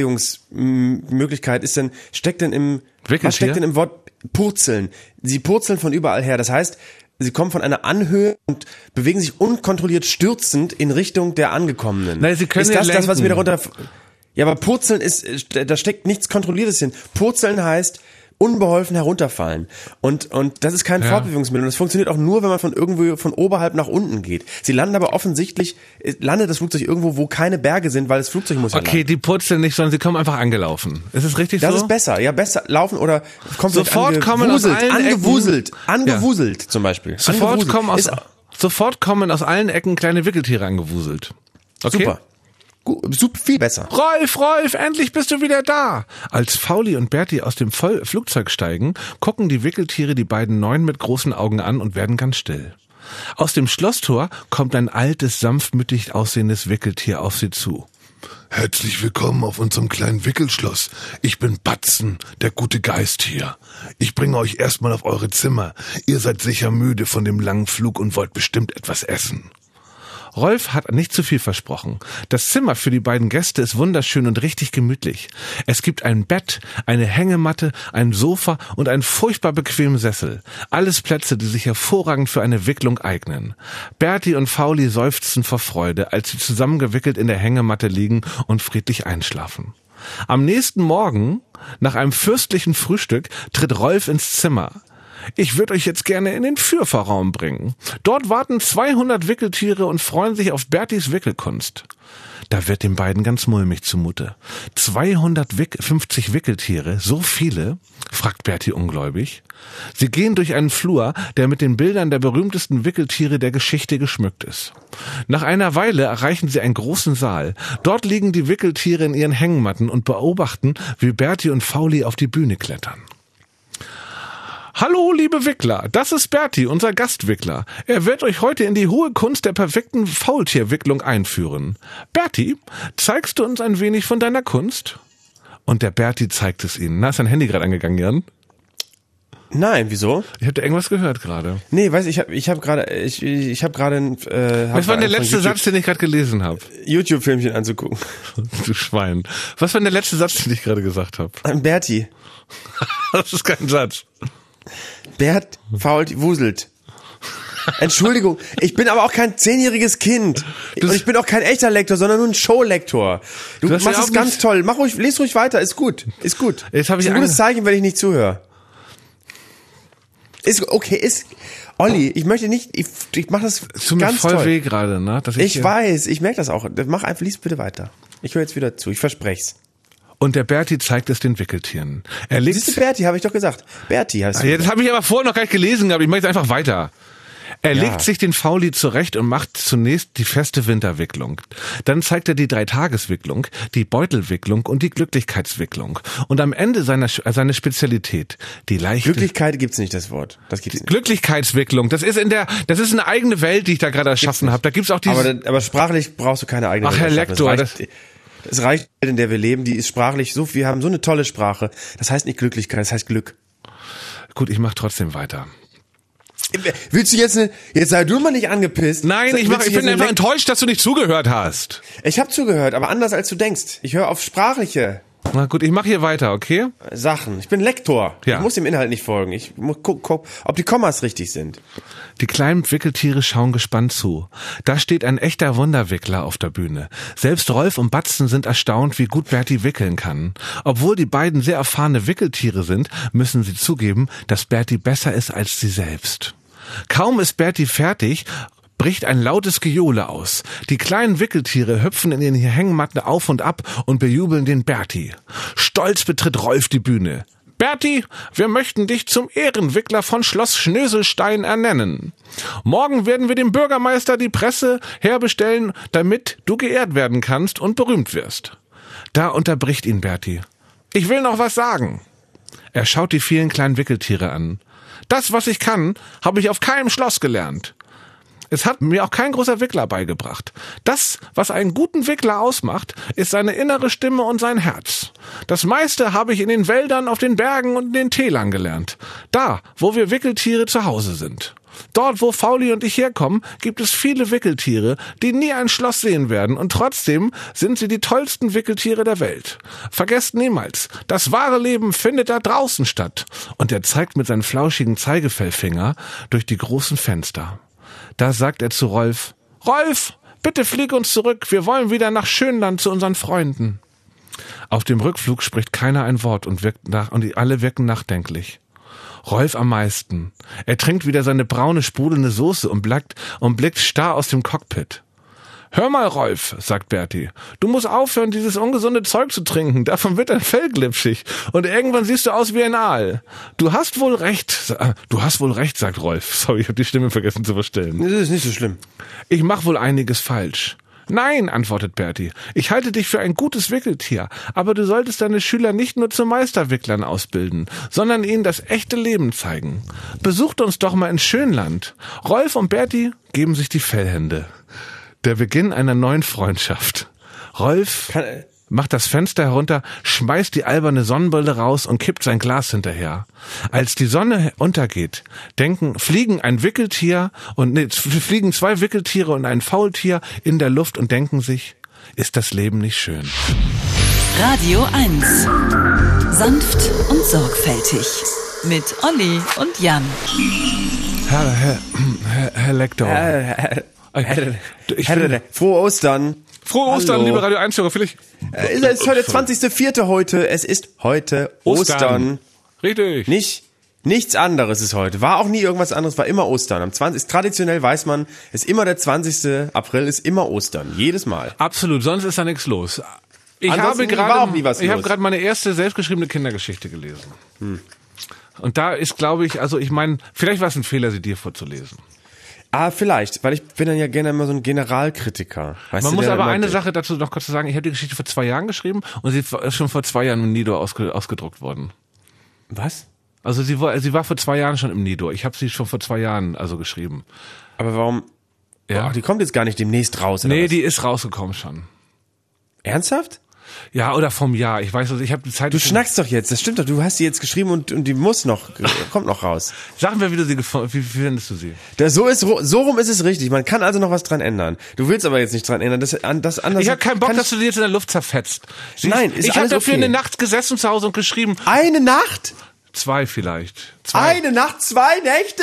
Fortbewegungsmöglichkeit ist denn, steckt denn im, Wickeltier? was steckt denn im Wort purzeln? Sie purzeln von überall her. Das heißt, sie kommen von einer Anhöhe und bewegen sich unkontrolliert stürzend in Richtung der Angekommenen. Nein, sie können ist ja das das, was wir lenken. darunter... Ja, aber Purzeln ist, da steckt nichts Kontrolliertes hin. Purzeln heißt unbeholfen herunterfallen. Und, und das ist kein Ja. Fortbewegungsmittel. Und das funktioniert auch nur, wenn man von irgendwo, von oberhalb nach unten geht. Sie landen aber offensichtlich, landet das Flugzeug irgendwo, wo keine Berge sind, weil das Flugzeug muss ja Okay, landen. die purzeln nicht, sondern sie kommen einfach angelaufen. Ist es richtig Das so? ist besser. Ja, besser laufen oder kommt Sofort kommen aus allen angewuselt, Ecken- angewuselt zum Beispiel. Sofort Angewuselt. kommen aus, Ist, sofort kommen aus allen Ecken kleine Wickeltiere angewuselt. Okay? Super. Gut, super, viel besser. Rolf, Rolf, endlich bist du wieder da. Als Fauli und Berti aus dem Voll- Flugzeug steigen, gucken die Wickeltiere die beiden Neuen mit großen Augen an und werden ganz still. Aus dem Schlosstor kommt ein altes, sanftmütig aussehendes Wickeltier auf sie zu. Herzlich willkommen auf unserem kleinen Wickelschloss. Ich bin Batzen, der gute Geist hier. Ich bringe euch erstmal auf eure Zimmer. Ihr seid sicher müde von dem langen Flug und wollt bestimmt etwas essen. Rolf hat nicht zu viel versprochen. Das Zimmer für die beiden Gäste ist wunderschön und richtig gemütlich. Es gibt ein Bett, eine Hängematte, ein Sofa und einen furchtbar bequemen Sessel. Alles Plätze, die sich hervorragend für eine Wicklung eignen. Berti und Fauli seufzen vor Freude, als sie zusammengewickelt in der Hängematte liegen und friedlich einschlafen. Am nächsten Morgen, nach einem fürstlichen Frühstück, tritt Rolf ins Zimmer. Ich würde euch jetzt gerne in den Führerraum bringen. Dort warten zweihundert Wickeltiere und freuen sich auf Bertis Wickelkunst. Da wird den beiden ganz mulmig zumute. zweihundertfünfzig Wickeltiere, so viele? Fragt Berti ungläubig. Sie gehen durch einen Flur, der mit den Bildern der berühmtesten Wickeltiere der Geschichte geschmückt ist. Nach einer Weile erreichen sie einen großen Saal. Dort liegen die Wickeltiere in ihren Hängematten und beobachten, wie Berti und Fauli auf die Bühne klettern. Hallo, liebe Wickler, das ist Berti, unser Gastwickler. Er wird euch heute in die hohe Kunst der perfekten Faultierwicklung einführen. Berti, zeigst du uns ein wenig von deiner Kunst? Und der Berti zeigt es ihnen. Na, ist dein Handy gerade angegangen, Jan? Nein, wieso? Ich habe da irgendwas gehört gerade. Nee, weiß ich, habe ich habe gerade ich ich habe gerade äh, Was war der letzte Satz, den ich gerade gelesen habe? YouTube Filmchen anzugucken. Du Schwein. Was war der letzte Satz, den ich gerade gesagt habe? An Berti. Das ist kein Satz. Bert fault wuselt. Entschuldigung, ich bin aber auch kein zehnjähriges Kind. Und ich bin auch kein echter Lektor, sondern nur ein Showlektor. Du, du machst ja es ganz nicht... toll. Mach ruhig, les ruhig weiter, ist gut. Ist gut. Jetzt hab ich ist ein gutes Zeichen, wenn ich nicht zuhöre. Ist okay, ist Olli, ich möchte nicht, ich, ich mache das es tut ganz mir voll toll. weh gerade, ne? Dass ich ich weiß, ich merke das auch. Mach einfach, lies bitte weiter. Ich höre jetzt wieder zu, ich versprech's. Und der Berti zeigt es den Wickeltieren. Er legt Siehst du, Berti, habe ich doch gesagt. Berti heißt du. Ja, das habe ich aber vorher noch gar nicht gelesen gehabt. Ich mache jetzt einfach weiter. Er Ja. legt sich den Fauli zurecht und macht zunächst die feste Winterwicklung. Dann zeigt er die Dreitageswicklung, die Beutelwicklung und die Glücklichkeitswicklung. Und am Ende seiner seine Spezialität, die leichte Glücklichkeit gibt's nicht, das Wort. Das gibt's nicht. Glücklichkeitswicklung. Das ist in der, das ist eine eigene Welt, die ich da gerade erschaffen habe. Da gibt's auch diese. Aber, aber sprachlich brauchst du keine eigene Ach, Herr Welt Lektor, das reicht, das reicht, in der wir leben, die ist sprachlich so, wir haben so eine tolle Sprache. Das heißt nicht Glücklichkeit, das heißt Glück. Gut, ich mache trotzdem weiter. Willst du jetzt eine, jetzt sei du mal nicht angepisst. Nein, ich, mach, Willst du ich bin jetzt einfach eine- enttäuscht, dass du nicht zugehört hast. Ich habe zugehört, aber anders als du denkst. Ich höre auf sprachliche Na gut, ich mache hier weiter, okay? Sachen. Ich bin Lektor. Ja. Ich muss dem Inhalt nicht folgen. Ich muss gucken, ob die Kommas richtig sind. Die kleinen Wickeltiere schauen gespannt zu. Da steht ein echter Wunderwickler auf der Bühne. Selbst Rolf und Batzen sind erstaunt, wie gut Berti wickeln kann. Obwohl die beiden sehr erfahrene Wickeltiere sind, müssen sie zugeben, dass Berti besser ist als sie selbst. Kaum ist Berti fertig, bricht ein lautes Gejohle aus. Die kleinen Wickeltiere hüpfen in ihren Hängematten auf und ab und bejubeln den Berti. Stolz betritt Rolf die Bühne. Berti, wir möchten dich zum Ehrenwickler von Schloss Schnöselstein ernennen. Morgen werden wir dem Bürgermeister die Presse herbestellen, damit du geehrt werden kannst und berühmt wirst. Da unterbricht ihn Berti. Ich will noch was sagen. Er schaut die vielen kleinen Wickeltiere an. Das, was ich kann, habe ich auf keinem Schloss gelernt. Es hat mir auch kein großer Wickler beigebracht. Das, was einen guten Wickler ausmacht, ist seine innere Stimme und sein Herz. Das meiste habe ich in den Wäldern, auf den Bergen und in den Tälern gelernt. Da, wo wir Wickeltiere zu Hause sind. Dort, wo Fauli und ich herkommen, gibt es viele Wickeltiere, die nie ein Schloss sehen werden, und trotzdem sind sie die tollsten Wickeltiere der Welt. Vergesst niemals, das wahre Leben findet da draußen statt. Und er zeigt mit seinem flauschigen Zeigefellfinger durch die großen Fenster. Da sagt er zu Rolf, Rolf, bitte flieg uns zurück, wir wollen wieder nach Schönland zu unseren Freunden. Auf dem Rückflug spricht keiner ein Wort und, wirkt nach, und die alle wirken nachdenklich. Rolf am meisten. Er trinkt wieder seine braune, sprudelnde Soße und blickt, und blickt starr aus dem Cockpit. Hör mal, Rolf, sagt Berti, du musst aufhören, dieses ungesunde Zeug zu trinken, davon wird dein Fell glitschig und irgendwann siehst du aus wie ein Aal. Du hast wohl recht, du hast wohl recht, sagt Rolf. Sorry, ich habe die Stimme vergessen zu verstellen. Das ist nicht so schlimm. Ich mach wohl einiges falsch. Nein, antwortet Berti, ich halte dich für ein gutes Wickeltier, aber du solltest deine Schüler nicht nur zu Meisterwicklern ausbilden, sondern ihnen das echte Leben zeigen. Besucht uns doch mal in Schönland. Rolf und Berti geben sich die Fellhände. Der Beginn einer neuen Freundschaft. Rolf Kann, macht das Fenster herunter, schmeißt die alberne Sonnenbrille raus und kippt sein Glas hinterher. Als die Sonne untergeht, denken, fliegen ein Wickeltier und nee, fliegen zwei Wickeltiere und ein Faultier in der Luft und denken sich, ist das Leben nicht schön? Radio eins. Sanft und sorgfältig. Mit Olli und Jan. Herr, Herr, Herr, Herr Lektor. Herr, Herr, Ich Herr, will, Frohe Ostern. frohe Ostern, Hallo. liebe Radio eins-Hörer. Vielleicht Äh, Es ist heute der zwanzigster vierte heute. Es ist heute Ostern. Richtig. Nicht, Nichts anderes ist heute. War auch nie irgendwas anderes, war immer Ostern. Am zwanzigsten Traditionell weiß man, ist immer der zwanzigsten April, ist immer Ostern. Jedes Mal. Absolut, sonst ist da nichts los. Ich Ansonsten habe war auch nie gerade, was ich habe los. gerade meine erste selbstgeschriebene Kindergeschichte gelesen. Hm. Und da ist, glaube ich, also ich meine, vielleicht war es ein Fehler, sie dir vorzulesen. Ah, vielleicht, weil ich bin dann ja gerne immer so ein Generalkritiker. Weißt Man du, muss der aber immer- eine Sache dazu noch kurz sagen, ich habe die Geschichte vor zwei Jahren geschrieben und sie ist schon vor zwei Jahren im Nido ausge, ausgedruckt worden. Was? Also sie war, sie war vor zwei Jahren schon im Nido. Ich habe sie schon vor zwei Jahren also geschrieben. Aber warum? Ja. Oh, die kommt jetzt gar nicht demnächst raus, oder Nee, was? die ist rausgekommen schon. Ernsthaft? Ja, oder vom Jahr. Ich weiß, also ich habe die Zeit. Du schnackst doch jetzt, das stimmt doch. Du hast die jetzt geschrieben und, und die muss noch, kommt noch raus. Sag mir, wie du sie gefunden, wie, wie findest du sie? Das, so ist, so rum ist es richtig. Man kann also noch was dran ändern. Du willst aber jetzt nicht dran ändern. Das, an- das anders. Ich habe keinen Bock, kann dass du die jetzt in der Luft zerfetzt. Sie Nein, ist ich habe alles dafür okay. eine Nacht gesessen zu Hause und geschrieben. Eine Nacht? Zwei vielleicht. Zwei. Eine Nacht, zwei Nächte?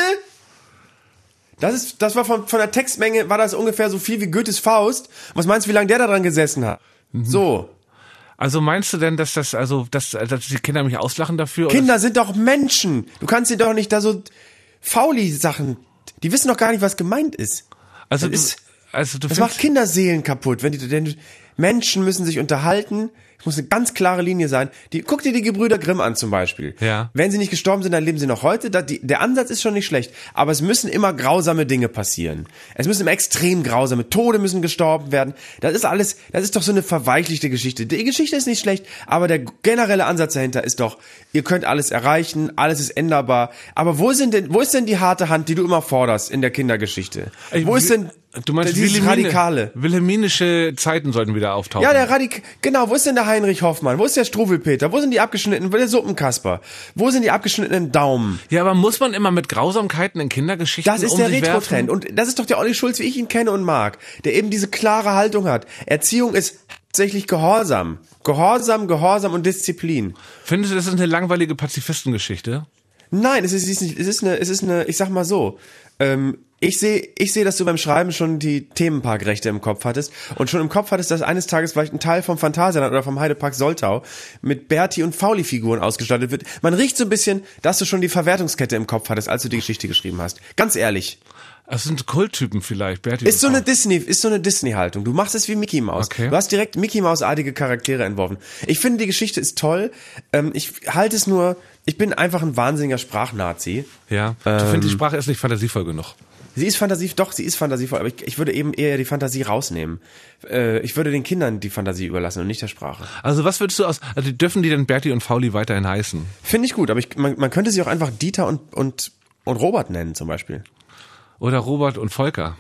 Das ist, das war von, von der Textmenge, war das ungefähr so viel wie Goethes Faust. Was meinst du, wie lange der da dran gesessen hat? Mhm. So. Also meinst du denn, dass das, also, dass, dass die Kinder mich auslachen dafür? Kinder sind doch Menschen. Du kannst dir doch nicht da so Fauli-Sachen, die wissen doch gar nicht, was gemeint ist. Oder? Also, das du, ist- also du Das findest, macht Kinderseelen kaputt, wenn die, denn Menschen müssen sich unterhalten. Es muss eine ganz klare Linie sein. Die, guck dir die Gebrüder Grimm an zum Beispiel. Ja. Wenn sie nicht gestorben sind, dann leben sie noch heute. Da, die, der Ansatz ist schon nicht schlecht. Aber es müssen immer grausame Dinge passieren. Es müssen immer extrem grausame Tode müssen gestorben werden. Das ist alles, das ist doch so eine verweichlichte Geschichte. Die Geschichte ist nicht schlecht, aber der generelle Ansatz dahinter ist doch, ihr könnt alles erreichen, alles ist änderbar. Aber wo sind denn, wo ist denn die harte Hand, die du immer forderst in der Kindergeschichte? Ey, Wo ist denn du meinst, dieses Wilhelmine, Radikale? Wilhelminische Zeiten sollten wieder auftauchen. Ja, der Radik, genau, wo ist denn der Heinrich Hoffmann? Wo ist der Struwelpeter? Wo sind die abgeschnittenen, wo ist der Suppenkasper? Wo sind die abgeschnittenen Daumen? Ja, aber muss man immer mit Grausamkeiten in Kindergeschichten Das ist um der sich Retro-Trend. werfen? Und das ist doch der Olli Schulz, wie ich ihn kenne und mag. Der eben diese klare Haltung hat. Erziehung ist hauptsächlich Gehorsam. Gehorsam, Gehorsam und Disziplin. Findest du, das ist eine langweilige Pazifistengeschichte? Nein, es ist, es ist nicht, es ist eine, es ist eine, ich sag mal so, ähm, ich sehe, ich sehe, dass du beim Schreiben schon die Themenparkrechte im Kopf hattest und schon im Kopf hattest, dass eines Tages vielleicht ein Teil vom Phantasialand oder vom Heidepark Soltau mit Berti und Fauli-Figuren ausgestattet wird. Man riecht so ein bisschen, dass du schon die Verwertungskette im Kopf hattest, als du die Geschichte geschrieben hast. Ganz ehrlich. Das sind Kulttypen vielleicht, Berti. Ist so und eine Paul. Disney, ist so eine Disney-Haltung. Du machst es wie Mickey Mouse. Okay. Du hast direkt Mickey Mouse-artige Charaktere entworfen. Ich finde, die Geschichte ist toll. Ähm, ich halte es nur, ich bin einfach ein wahnsinniger Sprachnazi. Ja, du Ähm, findest, die Sprache ist nicht fantasievoll genug. Sie ist Fantasie, doch, sie ist fantasievoll, aber ich, ich würde eben eher die Fantasie rausnehmen. Äh, ich würde den Kindern die Fantasie überlassen und nicht der Sprache. Also was würdest du aus, also dürfen die denn Berti und Fauli weiterhin heißen? Finde ich gut, aber ich, man, man könnte sie auch einfach Dieter und, und, und Robert nennen zum Beispiel. Oder Robert und Volker?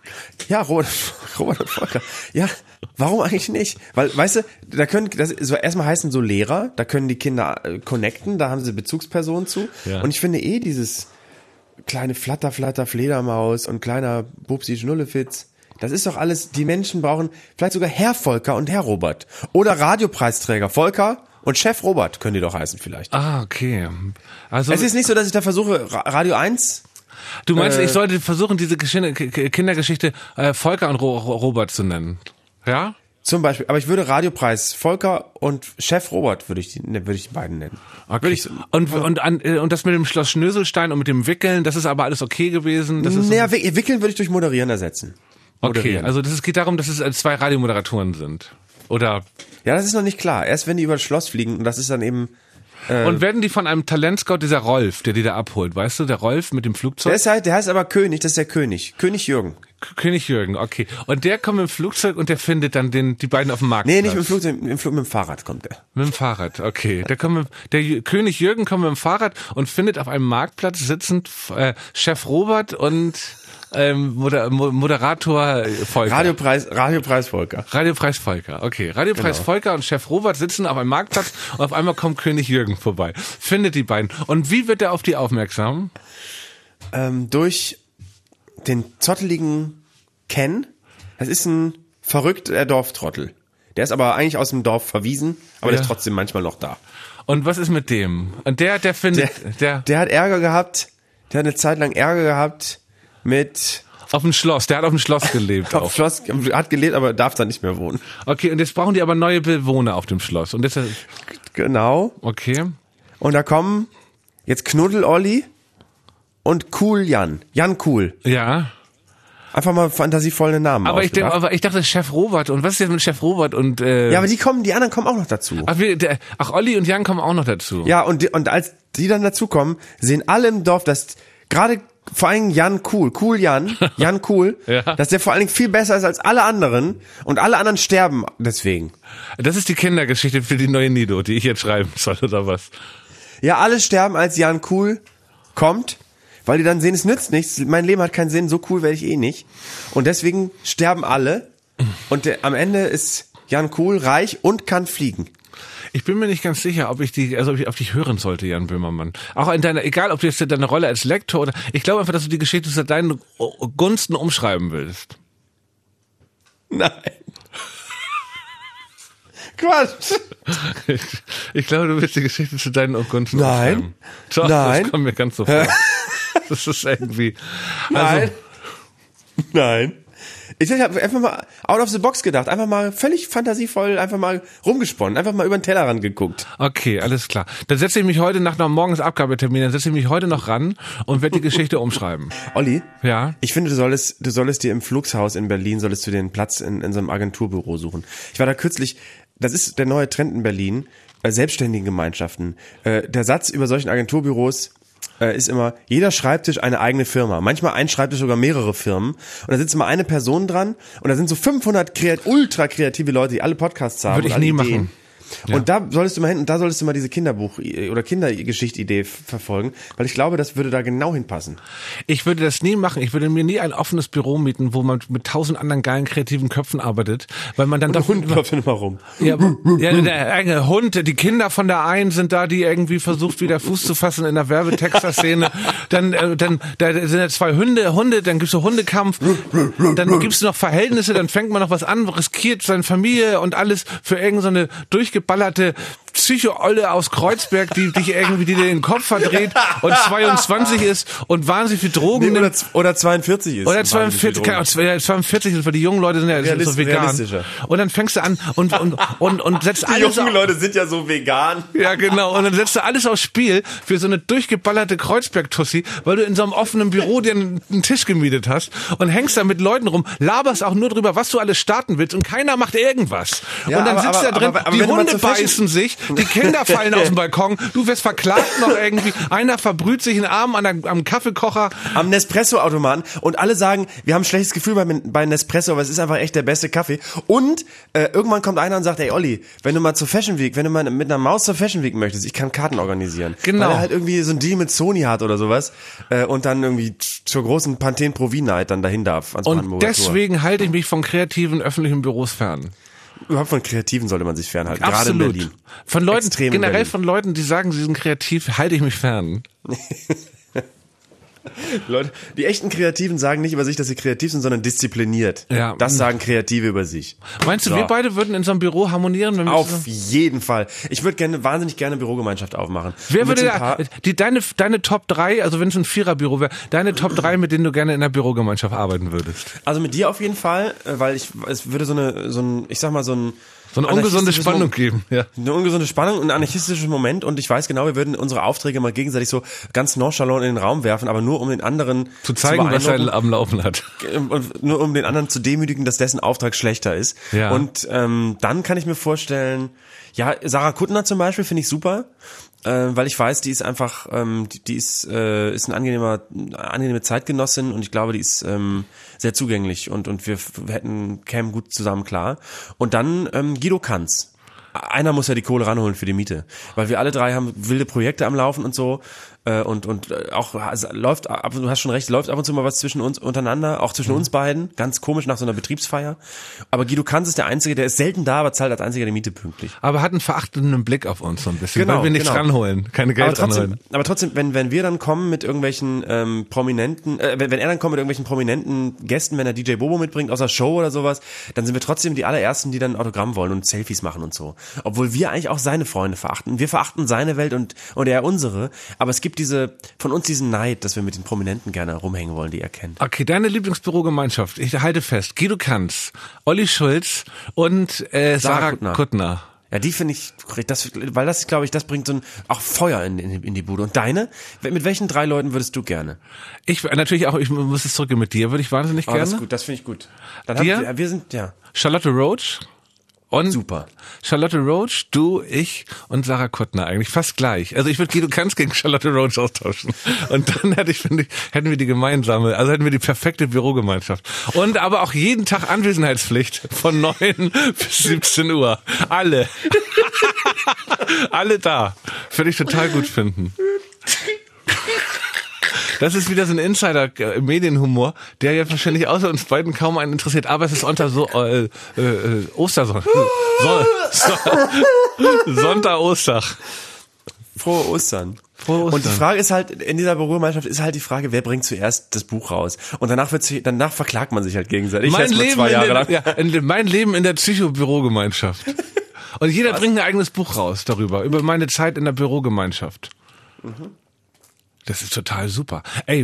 Ja, Robert, Robert und Volker. Ja, warum eigentlich nicht? Weil, weißt du, da können, das, so erstmal heißen so Lehrer, da können die Kinder äh, connecten, da haben sie Bezugspersonen zu. Ja. Und ich finde eh dieses kleine Flatter, Flatter, Fledermaus und kleiner Bubsi Schnullefitz, das ist doch alles, die Menschen brauchen vielleicht sogar Herr Volker und Herr Robert. Oder Radiopreisträger Volker und Chef Robert können die doch heißen vielleicht. Ah, okay. Also Es ist nicht so, dass ich da versuche, Ra- Radio eins. du meinst, äh, ich sollte versuchen, diese Geschichte, K- Kindergeschichte äh, Volker und Ro Ro Robert zu nennen. Ja? Zum Beispiel, aber ich würde Radiopreis Volker und Chef Robert würde ich die, ne, würde ich die beiden nennen. Okay. Würde ich, und und an, äh, und das mit dem Schloss Schnöselstein und mit dem Wickeln, das ist aber alles okay gewesen. Das ist so, naja, Wic- Wickeln würde ich durch Moderieren ersetzen. okay. Moderieren. Also das, es geht darum, dass es äh, zwei Radiomoderatoren sind. Oder Ja, das ist noch nicht klar. Erst wenn die über das Schloss fliegen und das ist dann eben. und werden die von einem Talentscout, dieser Rolf, der die da abholt, weißt du, der Rolf mit dem Flugzeug? Der ist halt, der heißt aber König, das ist der König. König Jürgen. K- König Jürgen, okay. Und der kommt mit dem Flugzeug und der findet dann den, die beiden auf dem Markt. Nee, nicht mit dem Flugzeug, im Flug mit dem Fahrrad kommt der. Mit dem Fahrrad, okay. Der, kommt mit, der Jü- König Jürgen kommt mit dem Fahrrad und findet auf einem Marktplatz sitzend äh, Chef Robert und ähm, Moder Mo- Moderator Volker. Radiopreis, Radiopreis Volker. Radiopreis Volker, okay. Radiopreis Genau. Volker und Chef Robert sitzen auf einem Marktplatz und auf einmal kommt König Jürgen vorbei. Findet die beiden. Und wie wird er auf die aufmerksam? Ähm, durch den zotteligen Ken. Das ist ein verrückter Dorftrottel. Der ist aber eigentlich aus dem Dorf verwiesen, aber Ja. der ist trotzdem manchmal noch da. Und was ist mit dem? Und der, der findet, Der, der, der hat Ärger gehabt, der hat eine Zeit lang Ärger gehabt mit auf dem Schloss, der hat auf dem Schloss gelebt auf auch. Schloss, hat gelebt, aber darf da nicht mehr wohnen. Okay, und jetzt brauchen die aber neue Bewohner auf dem Schloss. Und deshalb, Genau. okay. Und da kommen jetzt Knuddel Olli und Cool Jan. Jan Cool. Ja. Einfach mal fantasievolle Namen Aber ich, denk, ausgedacht. aber ich dachte Chef Robert. Und was ist jetzt mit Chef Robert und... Äh, Ja, aber die kommen, die anderen kommen auch noch dazu. ach, wir, der, ach, Olli und Jan kommen auch noch dazu. Ja, und, die, und als die dann dazukommen, sehen alle im Dorf, dass gerade vor allem Jan Cool, Cool Jan, Jan Cool, Ja. dass der vor allen Dingen viel besser ist als alle anderen und alle anderen sterben deswegen. Das ist die Kindergeschichte für die neue Nido, die ich jetzt schreiben soll, oder was? Ja, alle sterben, als Jan Cool kommt, weil die dann sehen, es nützt nichts, mein Leben hat keinen Sinn, so cool werde ich eh nicht. Und deswegen sterben alle und der, am Ende ist Jan Cool reich und kann fliegen. Ich bin mir nicht ganz sicher, ob ich die, also ob ich auf dich hören sollte, Jan Böhmermann. Auch in deiner, egal ob du jetzt deine Rolle als Lektor oder, ich glaube einfach, dass du die Geschichte zu deinen Gunsten umschreiben willst. Nein. Quatsch. Ich, ich glaube, du willst die Geschichte zu deinen Gunsten Nein. umschreiben. Doch, Nein. Das kommt mir ganz so vor. Das ist irgendwie, also, Nein. Nein. Ich habe einfach mal out of the box gedacht, einfach mal völlig fantasievoll, einfach mal rumgesponnen, einfach mal über den Tellerrand geguckt. okay, alles klar. Dann setze ich mich heute nach noch morgens Abgabetermin, dann setze ich mich heute noch ran und werde die Geschichte umschreiben. Olli, Ja? ich finde, du solltest, du solltest dir im Flugshaus in Berlin, solltest du dir einen Platz in, in so einem Agenturbüro suchen. Ich war da kürzlich, das ist der neue Trend in Berlin, äh, selbstständigen Gemeinschaften. Äh, der Satz über solchen Agenturbüros äh, ist immer, jeder Schreibtisch eine eigene Firma. Manchmal ein Schreibtisch sogar mehrere Firmen. Und da sitzt immer eine Person dran und da sind so fünfhundert kreat- ultra kreative Leute, die alle Podcasts haben. Würde ich und alle nie Ideen. machen. Ja. Und da solltest du mal hin, und da solltest du mal diese Kinderbuch- oder Kindergeschichtidee verfolgen, weil ich glaube, das würde da genau hinpassen. Ich würde das nie machen. Ich würde mir nie ein offenes Büro mieten, wo man mit tausend anderen geilen kreativen Köpfen arbeitet, weil man dann Der doch Hund läuft immer rum. ja, ja, der eigene Hund, die Kinder von der einen sind da, die irgendwie versucht, wieder Fuß zu fassen in der Werbetexter-Szene. Dann, äh, dann, da sind ja zwei Hunde, Hunde, dann gibt's so Hundekampf. Dann gibt's noch Verhältnisse, dann fängt man noch was an, riskiert seine Familie und alles für irgendeine so eine durchgeballerte Psycho-Olle aus Kreuzberg, die dich irgendwie, die dir den Kopf verdreht und zweiundzwanzig ist und wahnsinnig viel Drogen Nee, nimmt. oder, z- oder zweiundvierzig ist. Oder zweiundvierzig, kann, ja, zweiundvierzig ist, weil die jungen Leute sind ja Realist- so vegan. realistischer. Und dann fängst du an und, und, und, und setzt Die alles jungen auf, Leute sind ja so vegan. ja, genau. Und dann setzt du alles aufs Spiel für so eine durchgeballerte Kreuzberg-Tussi, weil du in so einem offenen Büro dir einen, einen Tisch gemietet hast und hängst da mit Leuten rum, laberst auch nur drüber, was du alles starten willst und keiner macht irgendwas. Ja, und dann aber- sitzt aber- da drin, aber- aber die wenn du mal Hunde zur Fashion- beißen sich, die Kinder fallen aus dem Balkon, du wirst verklagt noch irgendwie, einer verbrüht sich einen Arm an der, am Kaffeekocher. Am Nespresso-Automaten und alle sagen, wir haben ein schlechtes Gefühl bei, bei Nespresso, aber es ist einfach echt der beste Kaffee. Und äh, irgendwann kommt einer und sagt, ey Olli, wenn du mal zur Fashion Week, wenn du mal mit einer Maus zur Fashion Week möchtest, ich kann Karten organisieren. Genau. Weil er halt irgendwie so ein Deal mit Sony hat oder sowas äh, und dann irgendwie zur großen Pantene Pro V Night dann dahin darf. Ans Und Brandenburger Tor. deswegen halte ich mich von kreativen öffentlichen Büros fern. Überhaupt von Kreativen sollte man sich fernhalten, gerade in Absolut. Berlin. Von Leuten, Extrem in generell Berlin. von Leuten, die sagen, sie sind kreativ, halte ich mich fern. Leute, die echten Kreativen sagen nicht über sich, dass sie kreativ sind, sondern diszipliniert. Ja. Das sagen Kreative über sich. Meinst du, So. wir beide würden in so einem Büro harmonieren? Wenn wir Auf zusammen- jeden Fall. Ich würde gerne, wahnsinnig gerne Bürogemeinschaft aufmachen. Wer Und mit würde so ein da, paar- die, deine, deine Top drei, also wenn es ein Viererbüro wäre, deine Top drei, mit denen du gerne in der Bürogemeinschaft arbeiten würdest? Also mit dir auf jeden Fall, äh, weil ich, es würde so eine, so ein, ich sag mal so ein, So eine ungesunde anarchistisches Spannung Moment- geben, ja. Eine ungesunde Spannung und ein anarchistisches Moment und ich weiß genau, wir würden unsere Aufträge mal gegenseitig so ganz nonchalant in den Raum werfen, aber nur um den anderen Zu zeigen, was er beeindrucken am Laufen hat. und nur um den anderen zu demütigen, dass dessen Auftrag schlechter ist. Ja. Und ähm, dann kann ich mir vorstellen, ja, Sarah Kuttner zum Beispiel finde ich super, äh, weil ich weiß, die ist einfach, ähm, die, die ist äh, ist ein angenehmer, eine angenehme Zeitgenossin und ich glaube, die ist ähm, sehr zugänglich und und wir, wir hätten kämen gut zusammen klar. Und dann ähm, Guido Kanz. Einer muss ja die Kohle ranholen für die Miete, weil wir alle drei haben wilde Projekte am Laufen und so äh, und und äh, auch also, läuft ab, du hast schon recht, läuft ab und zu mal was zwischen uns untereinander, auch zwischen Mhm. uns beiden, ganz komisch nach so einer Betriebsfeier. Aber Guido Kanz ist der Einzige, der ist selten da, aber zahlt als einziger die Miete pünktlich. Aber hat einen verachtenden Blick auf uns so ein bisschen, Genau, weil wir nichts genau. ranholen, keine Aber Geld trotzdem, ranholen. aber trotzdem, wenn wenn wir dann kommen mit irgendwelchen ähm, prominenten, äh, wenn, wenn er dann kommt mit irgendwelchen prominenten Gästen, wenn er D J Bobo mitbringt aus der Show oder sowas, dann sind wir trotzdem die allerersten, die dann Autogramm wollen und Selfies machen und so. Obwohl wir eigentlich auch seine Freunde verachten. Wir verachten seine Welt und und er unsere. Aber es gibt diese von uns diesen Neid, dass wir mit den Prominenten gerne rumhängen wollen, die er kennt. Okay, deine Lieblingsbürogemeinschaft. Ich halte fest, Guido Kanz, Olli Schulz und äh, Sarah Sarah Kuttner. Kuttner. Ja, die finde ich, das, weil das, glaube ich, das bringt so ein, auch Feuer in, in, in die Bude. Und deine? Mit welchen drei Leuten würdest du gerne? Ich, natürlich auch, ich muss es zurückgehen, mit dir würde ich wahnsinnig Oh, gerne. das ist gut, das finde ich gut. Dann Dir? Haben, wir sind, ja. Charlotte Roach. Und Super. Charlotte Roach, du, ich und Sarah Kuttner eigentlich fast gleich. Also ich würde Guido Kanz gegen Charlotte Roach austauschen. Und dann hätte ich, finde ich, hätten wir die gemeinsame, also hätten wir die perfekte Bürogemeinschaft. Und aber auch jeden Tag Anwesenheitspflicht von neun bis siebzehn Uhr. Alle. Alle da. Würde ich total gut finden. Das ist wieder so ein Insider-Medienhumor, der ja wahrscheinlich außer uns beiden kaum einen interessiert. Aber es ist unter so äh, äh, Ostersonntag. So, so, Sonntag, Ostag. Frohe Ostern. Frohe Ostern. Und die Frage ist halt, in dieser Bürogemeinschaft ist halt die Frage, wer bringt zuerst das Buch raus? Und danach wird sich, danach verklagt man sich halt gegenseitig. Mein Ich Leben, zwei Jahre in lang. der, ja, in, mein Leben in der Psycho-Bürogemeinschaft. Und jeder bringt ein eigenes Buch raus darüber, über meine Zeit in der Bürogemeinschaft. Mhm. Das ist total super. Ey,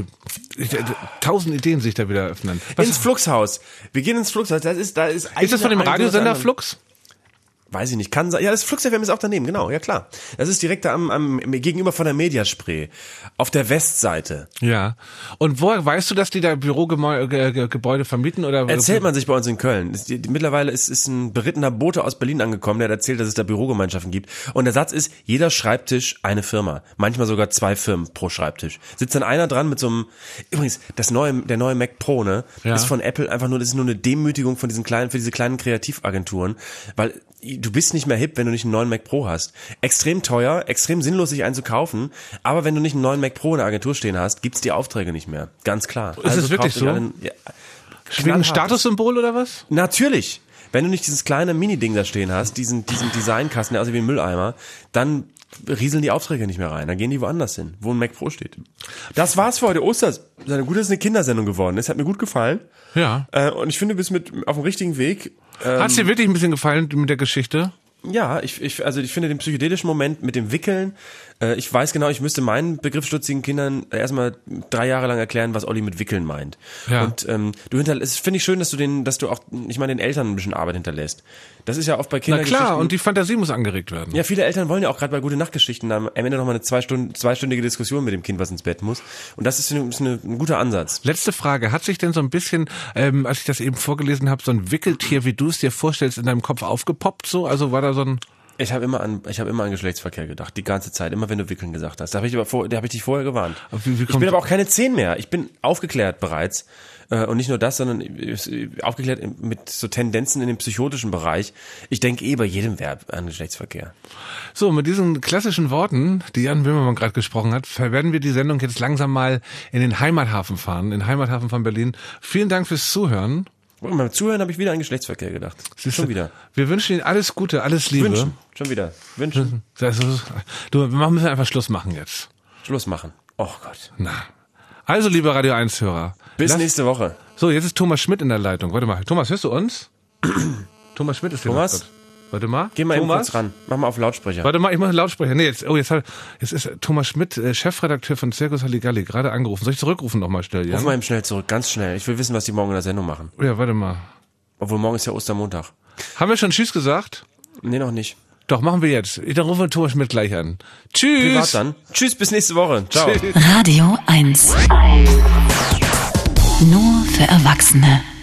tausend Ideen sich da wieder öffnen. Was, Ins Fluxhaus. Wir gehen ins Fluxhaus. Das ist, da ist, ist das von dem Radiosender Flux? Weiß ich nicht, kann sein. Ja, das Flux F M ist auch daneben, genau, ja klar. Das ist direkt da am, am gegenüber von der Mediaspray. Auf der Westseite. Ja. Und woher weißt du, dass die da Bürogebäude vermieten? Oder erzählt man sich bei uns in Köln. Die, die, mittlerweile ist, ist ein berittener Bote aus Berlin angekommen, der hat erzählt, dass es da Bürogemeinschaften gibt. Und der Satz ist, jeder Schreibtisch eine Firma. Manchmal sogar zwei Firmen pro Schreibtisch. Sitzt dann einer dran mit so einem, übrigens, das neue, der neue Mac Pro, ne, ja. ist von Apple einfach nur, das ist nur eine Demütigung von diesen kleinen, für diese kleinen Kreativagenturen, weil du bist nicht mehr hip, wenn du nicht einen neuen Mac Pro hast. Extrem teuer, extrem sinnlos, sich einen zu kaufen. Aber wenn du nicht einen neuen Mac Pro in der Agentur stehen hast, gibt's die Aufträge nicht mehr. Ganz klar. Ist also es wirklich so? Einen, ja, wegen ein Statussymbol oder was? Natürlich. Wenn du nicht dieses kleine Mini-Ding da stehen hast, diesen, diesen Designkasten, der aussieht wie ein Mülleimer, dann rieseln die Aufträge nicht mehr rein. Dann gehen die woanders hin, wo ein Mac Pro steht. Das war's für heute Osters. Gut, dass es eine Kindersendung geworden ist. Hat mir gut gefallen. Ja. Äh, und ich finde, du bist mit auf dem richtigen Weg. Ähm, Hat's dir wirklich ein bisschen gefallen mit der Geschichte? Ja, ich, ich, also ich finde den psychedelischen Moment mit dem Wickeln, äh, ich weiß genau, ich müsste meinen begriffsstutzigen Kindern erstmal drei Jahre lang erklären, was Olli mit Wickeln meint. Ja. Und ähm, du hinterlässt, finde ich schön, dass du den, dass du auch, ich meine, den Eltern ein bisschen Arbeit hinterlässt. Das ist ja oft bei Kindern. Na klar, und die Fantasie muss angeregt werden. Ja, viele Eltern wollen ja auch gerade bei Gute-Nacht-Geschichten am Ende nochmal eine zwei Stunden, zweistündige Diskussion mit dem Kind, was ins Bett muss. Und das ist, eine, ist eine, ein guter Ansatz. Letzte Frage. Hat sich denn so ein bisschen, ähm, als ich das eben vorgelesen habe, so ein Wickeltier, wie du es dir vorstellst, in deinem Kopf aufgepoppt so? Also war da so ein... Ich habe immer an, ich habe immer an Geschlechtsverkehr gedacht, die ganze Zeit, immer wenn du Wickeln gesagt hast. Da habe ich aber vor, da habe ich dich vorher gewarnt. Wie, wie ich bin aber auch keine zehn mehr. Ich bin aufgeklärt bereits äh, und nicht nur das, sondern aufgeklärt mit so Tendenzen in dem psychotischen Bereich. Ich denke eh bei jedem Verb an Geschlechtsverkehr. So, mit diesen klassischen Worten, die Jan Böhmermann gerade gesprochen hat, werden wir die Sendung jetzt langsam mal in den Heimathafen fahren, in den Heimathafen von Berlin. Vielen Dank fürs Zuhören. Und beim Zuhören habe ich wieder an Geschlechtsverkehr gedacht. Siehst Schon du, wieder. Wir wünschen Ihnen alles Gute, alles Liebe. Wünschen. Schon wieder. Wünschen. Das ist, du, wir müssen einfach Schluss machen jetzt. Schluss machen. Oh Gott. Na. Also, liebe Radio eins Hörer. Bis lass, nächste Woche. So, jetzt ist Thomas Schmidt in der Leitung. Warte mal. Thomas, hörst du uns? Thomas Schmidt ist hier. Thomas? Warte mal. Geh mal eben Thomas? kurz ran. Mach mal auf Lautsprecher. Warte mal, ich muss einen Lautsprecher. Nee, jetzt, oh, jetzt, hat, jetzt ist Thomas Schmidt, äh, Chefredakteur von Circus Halligalli, gerade angerufen. Soll ich zurückrufen nochmal schnell, Jan? Ruf mal eben schnell zurück, ganz schnell. Ich will wissen, was die morgen in der Sendung machen. Ja, warte mal. Obwohl morgen ist ja Ostermontag. Haben wir schon Tschüss gesagt? Nee, noch nicht. Doch, machen wir jetzt. Dann rufen wir Thomas Schmidt gleich an. Tschüss. Privat dann. Tschüss, bis nächste Woche. Ciao. Radio eins. Nur für Erwachsene.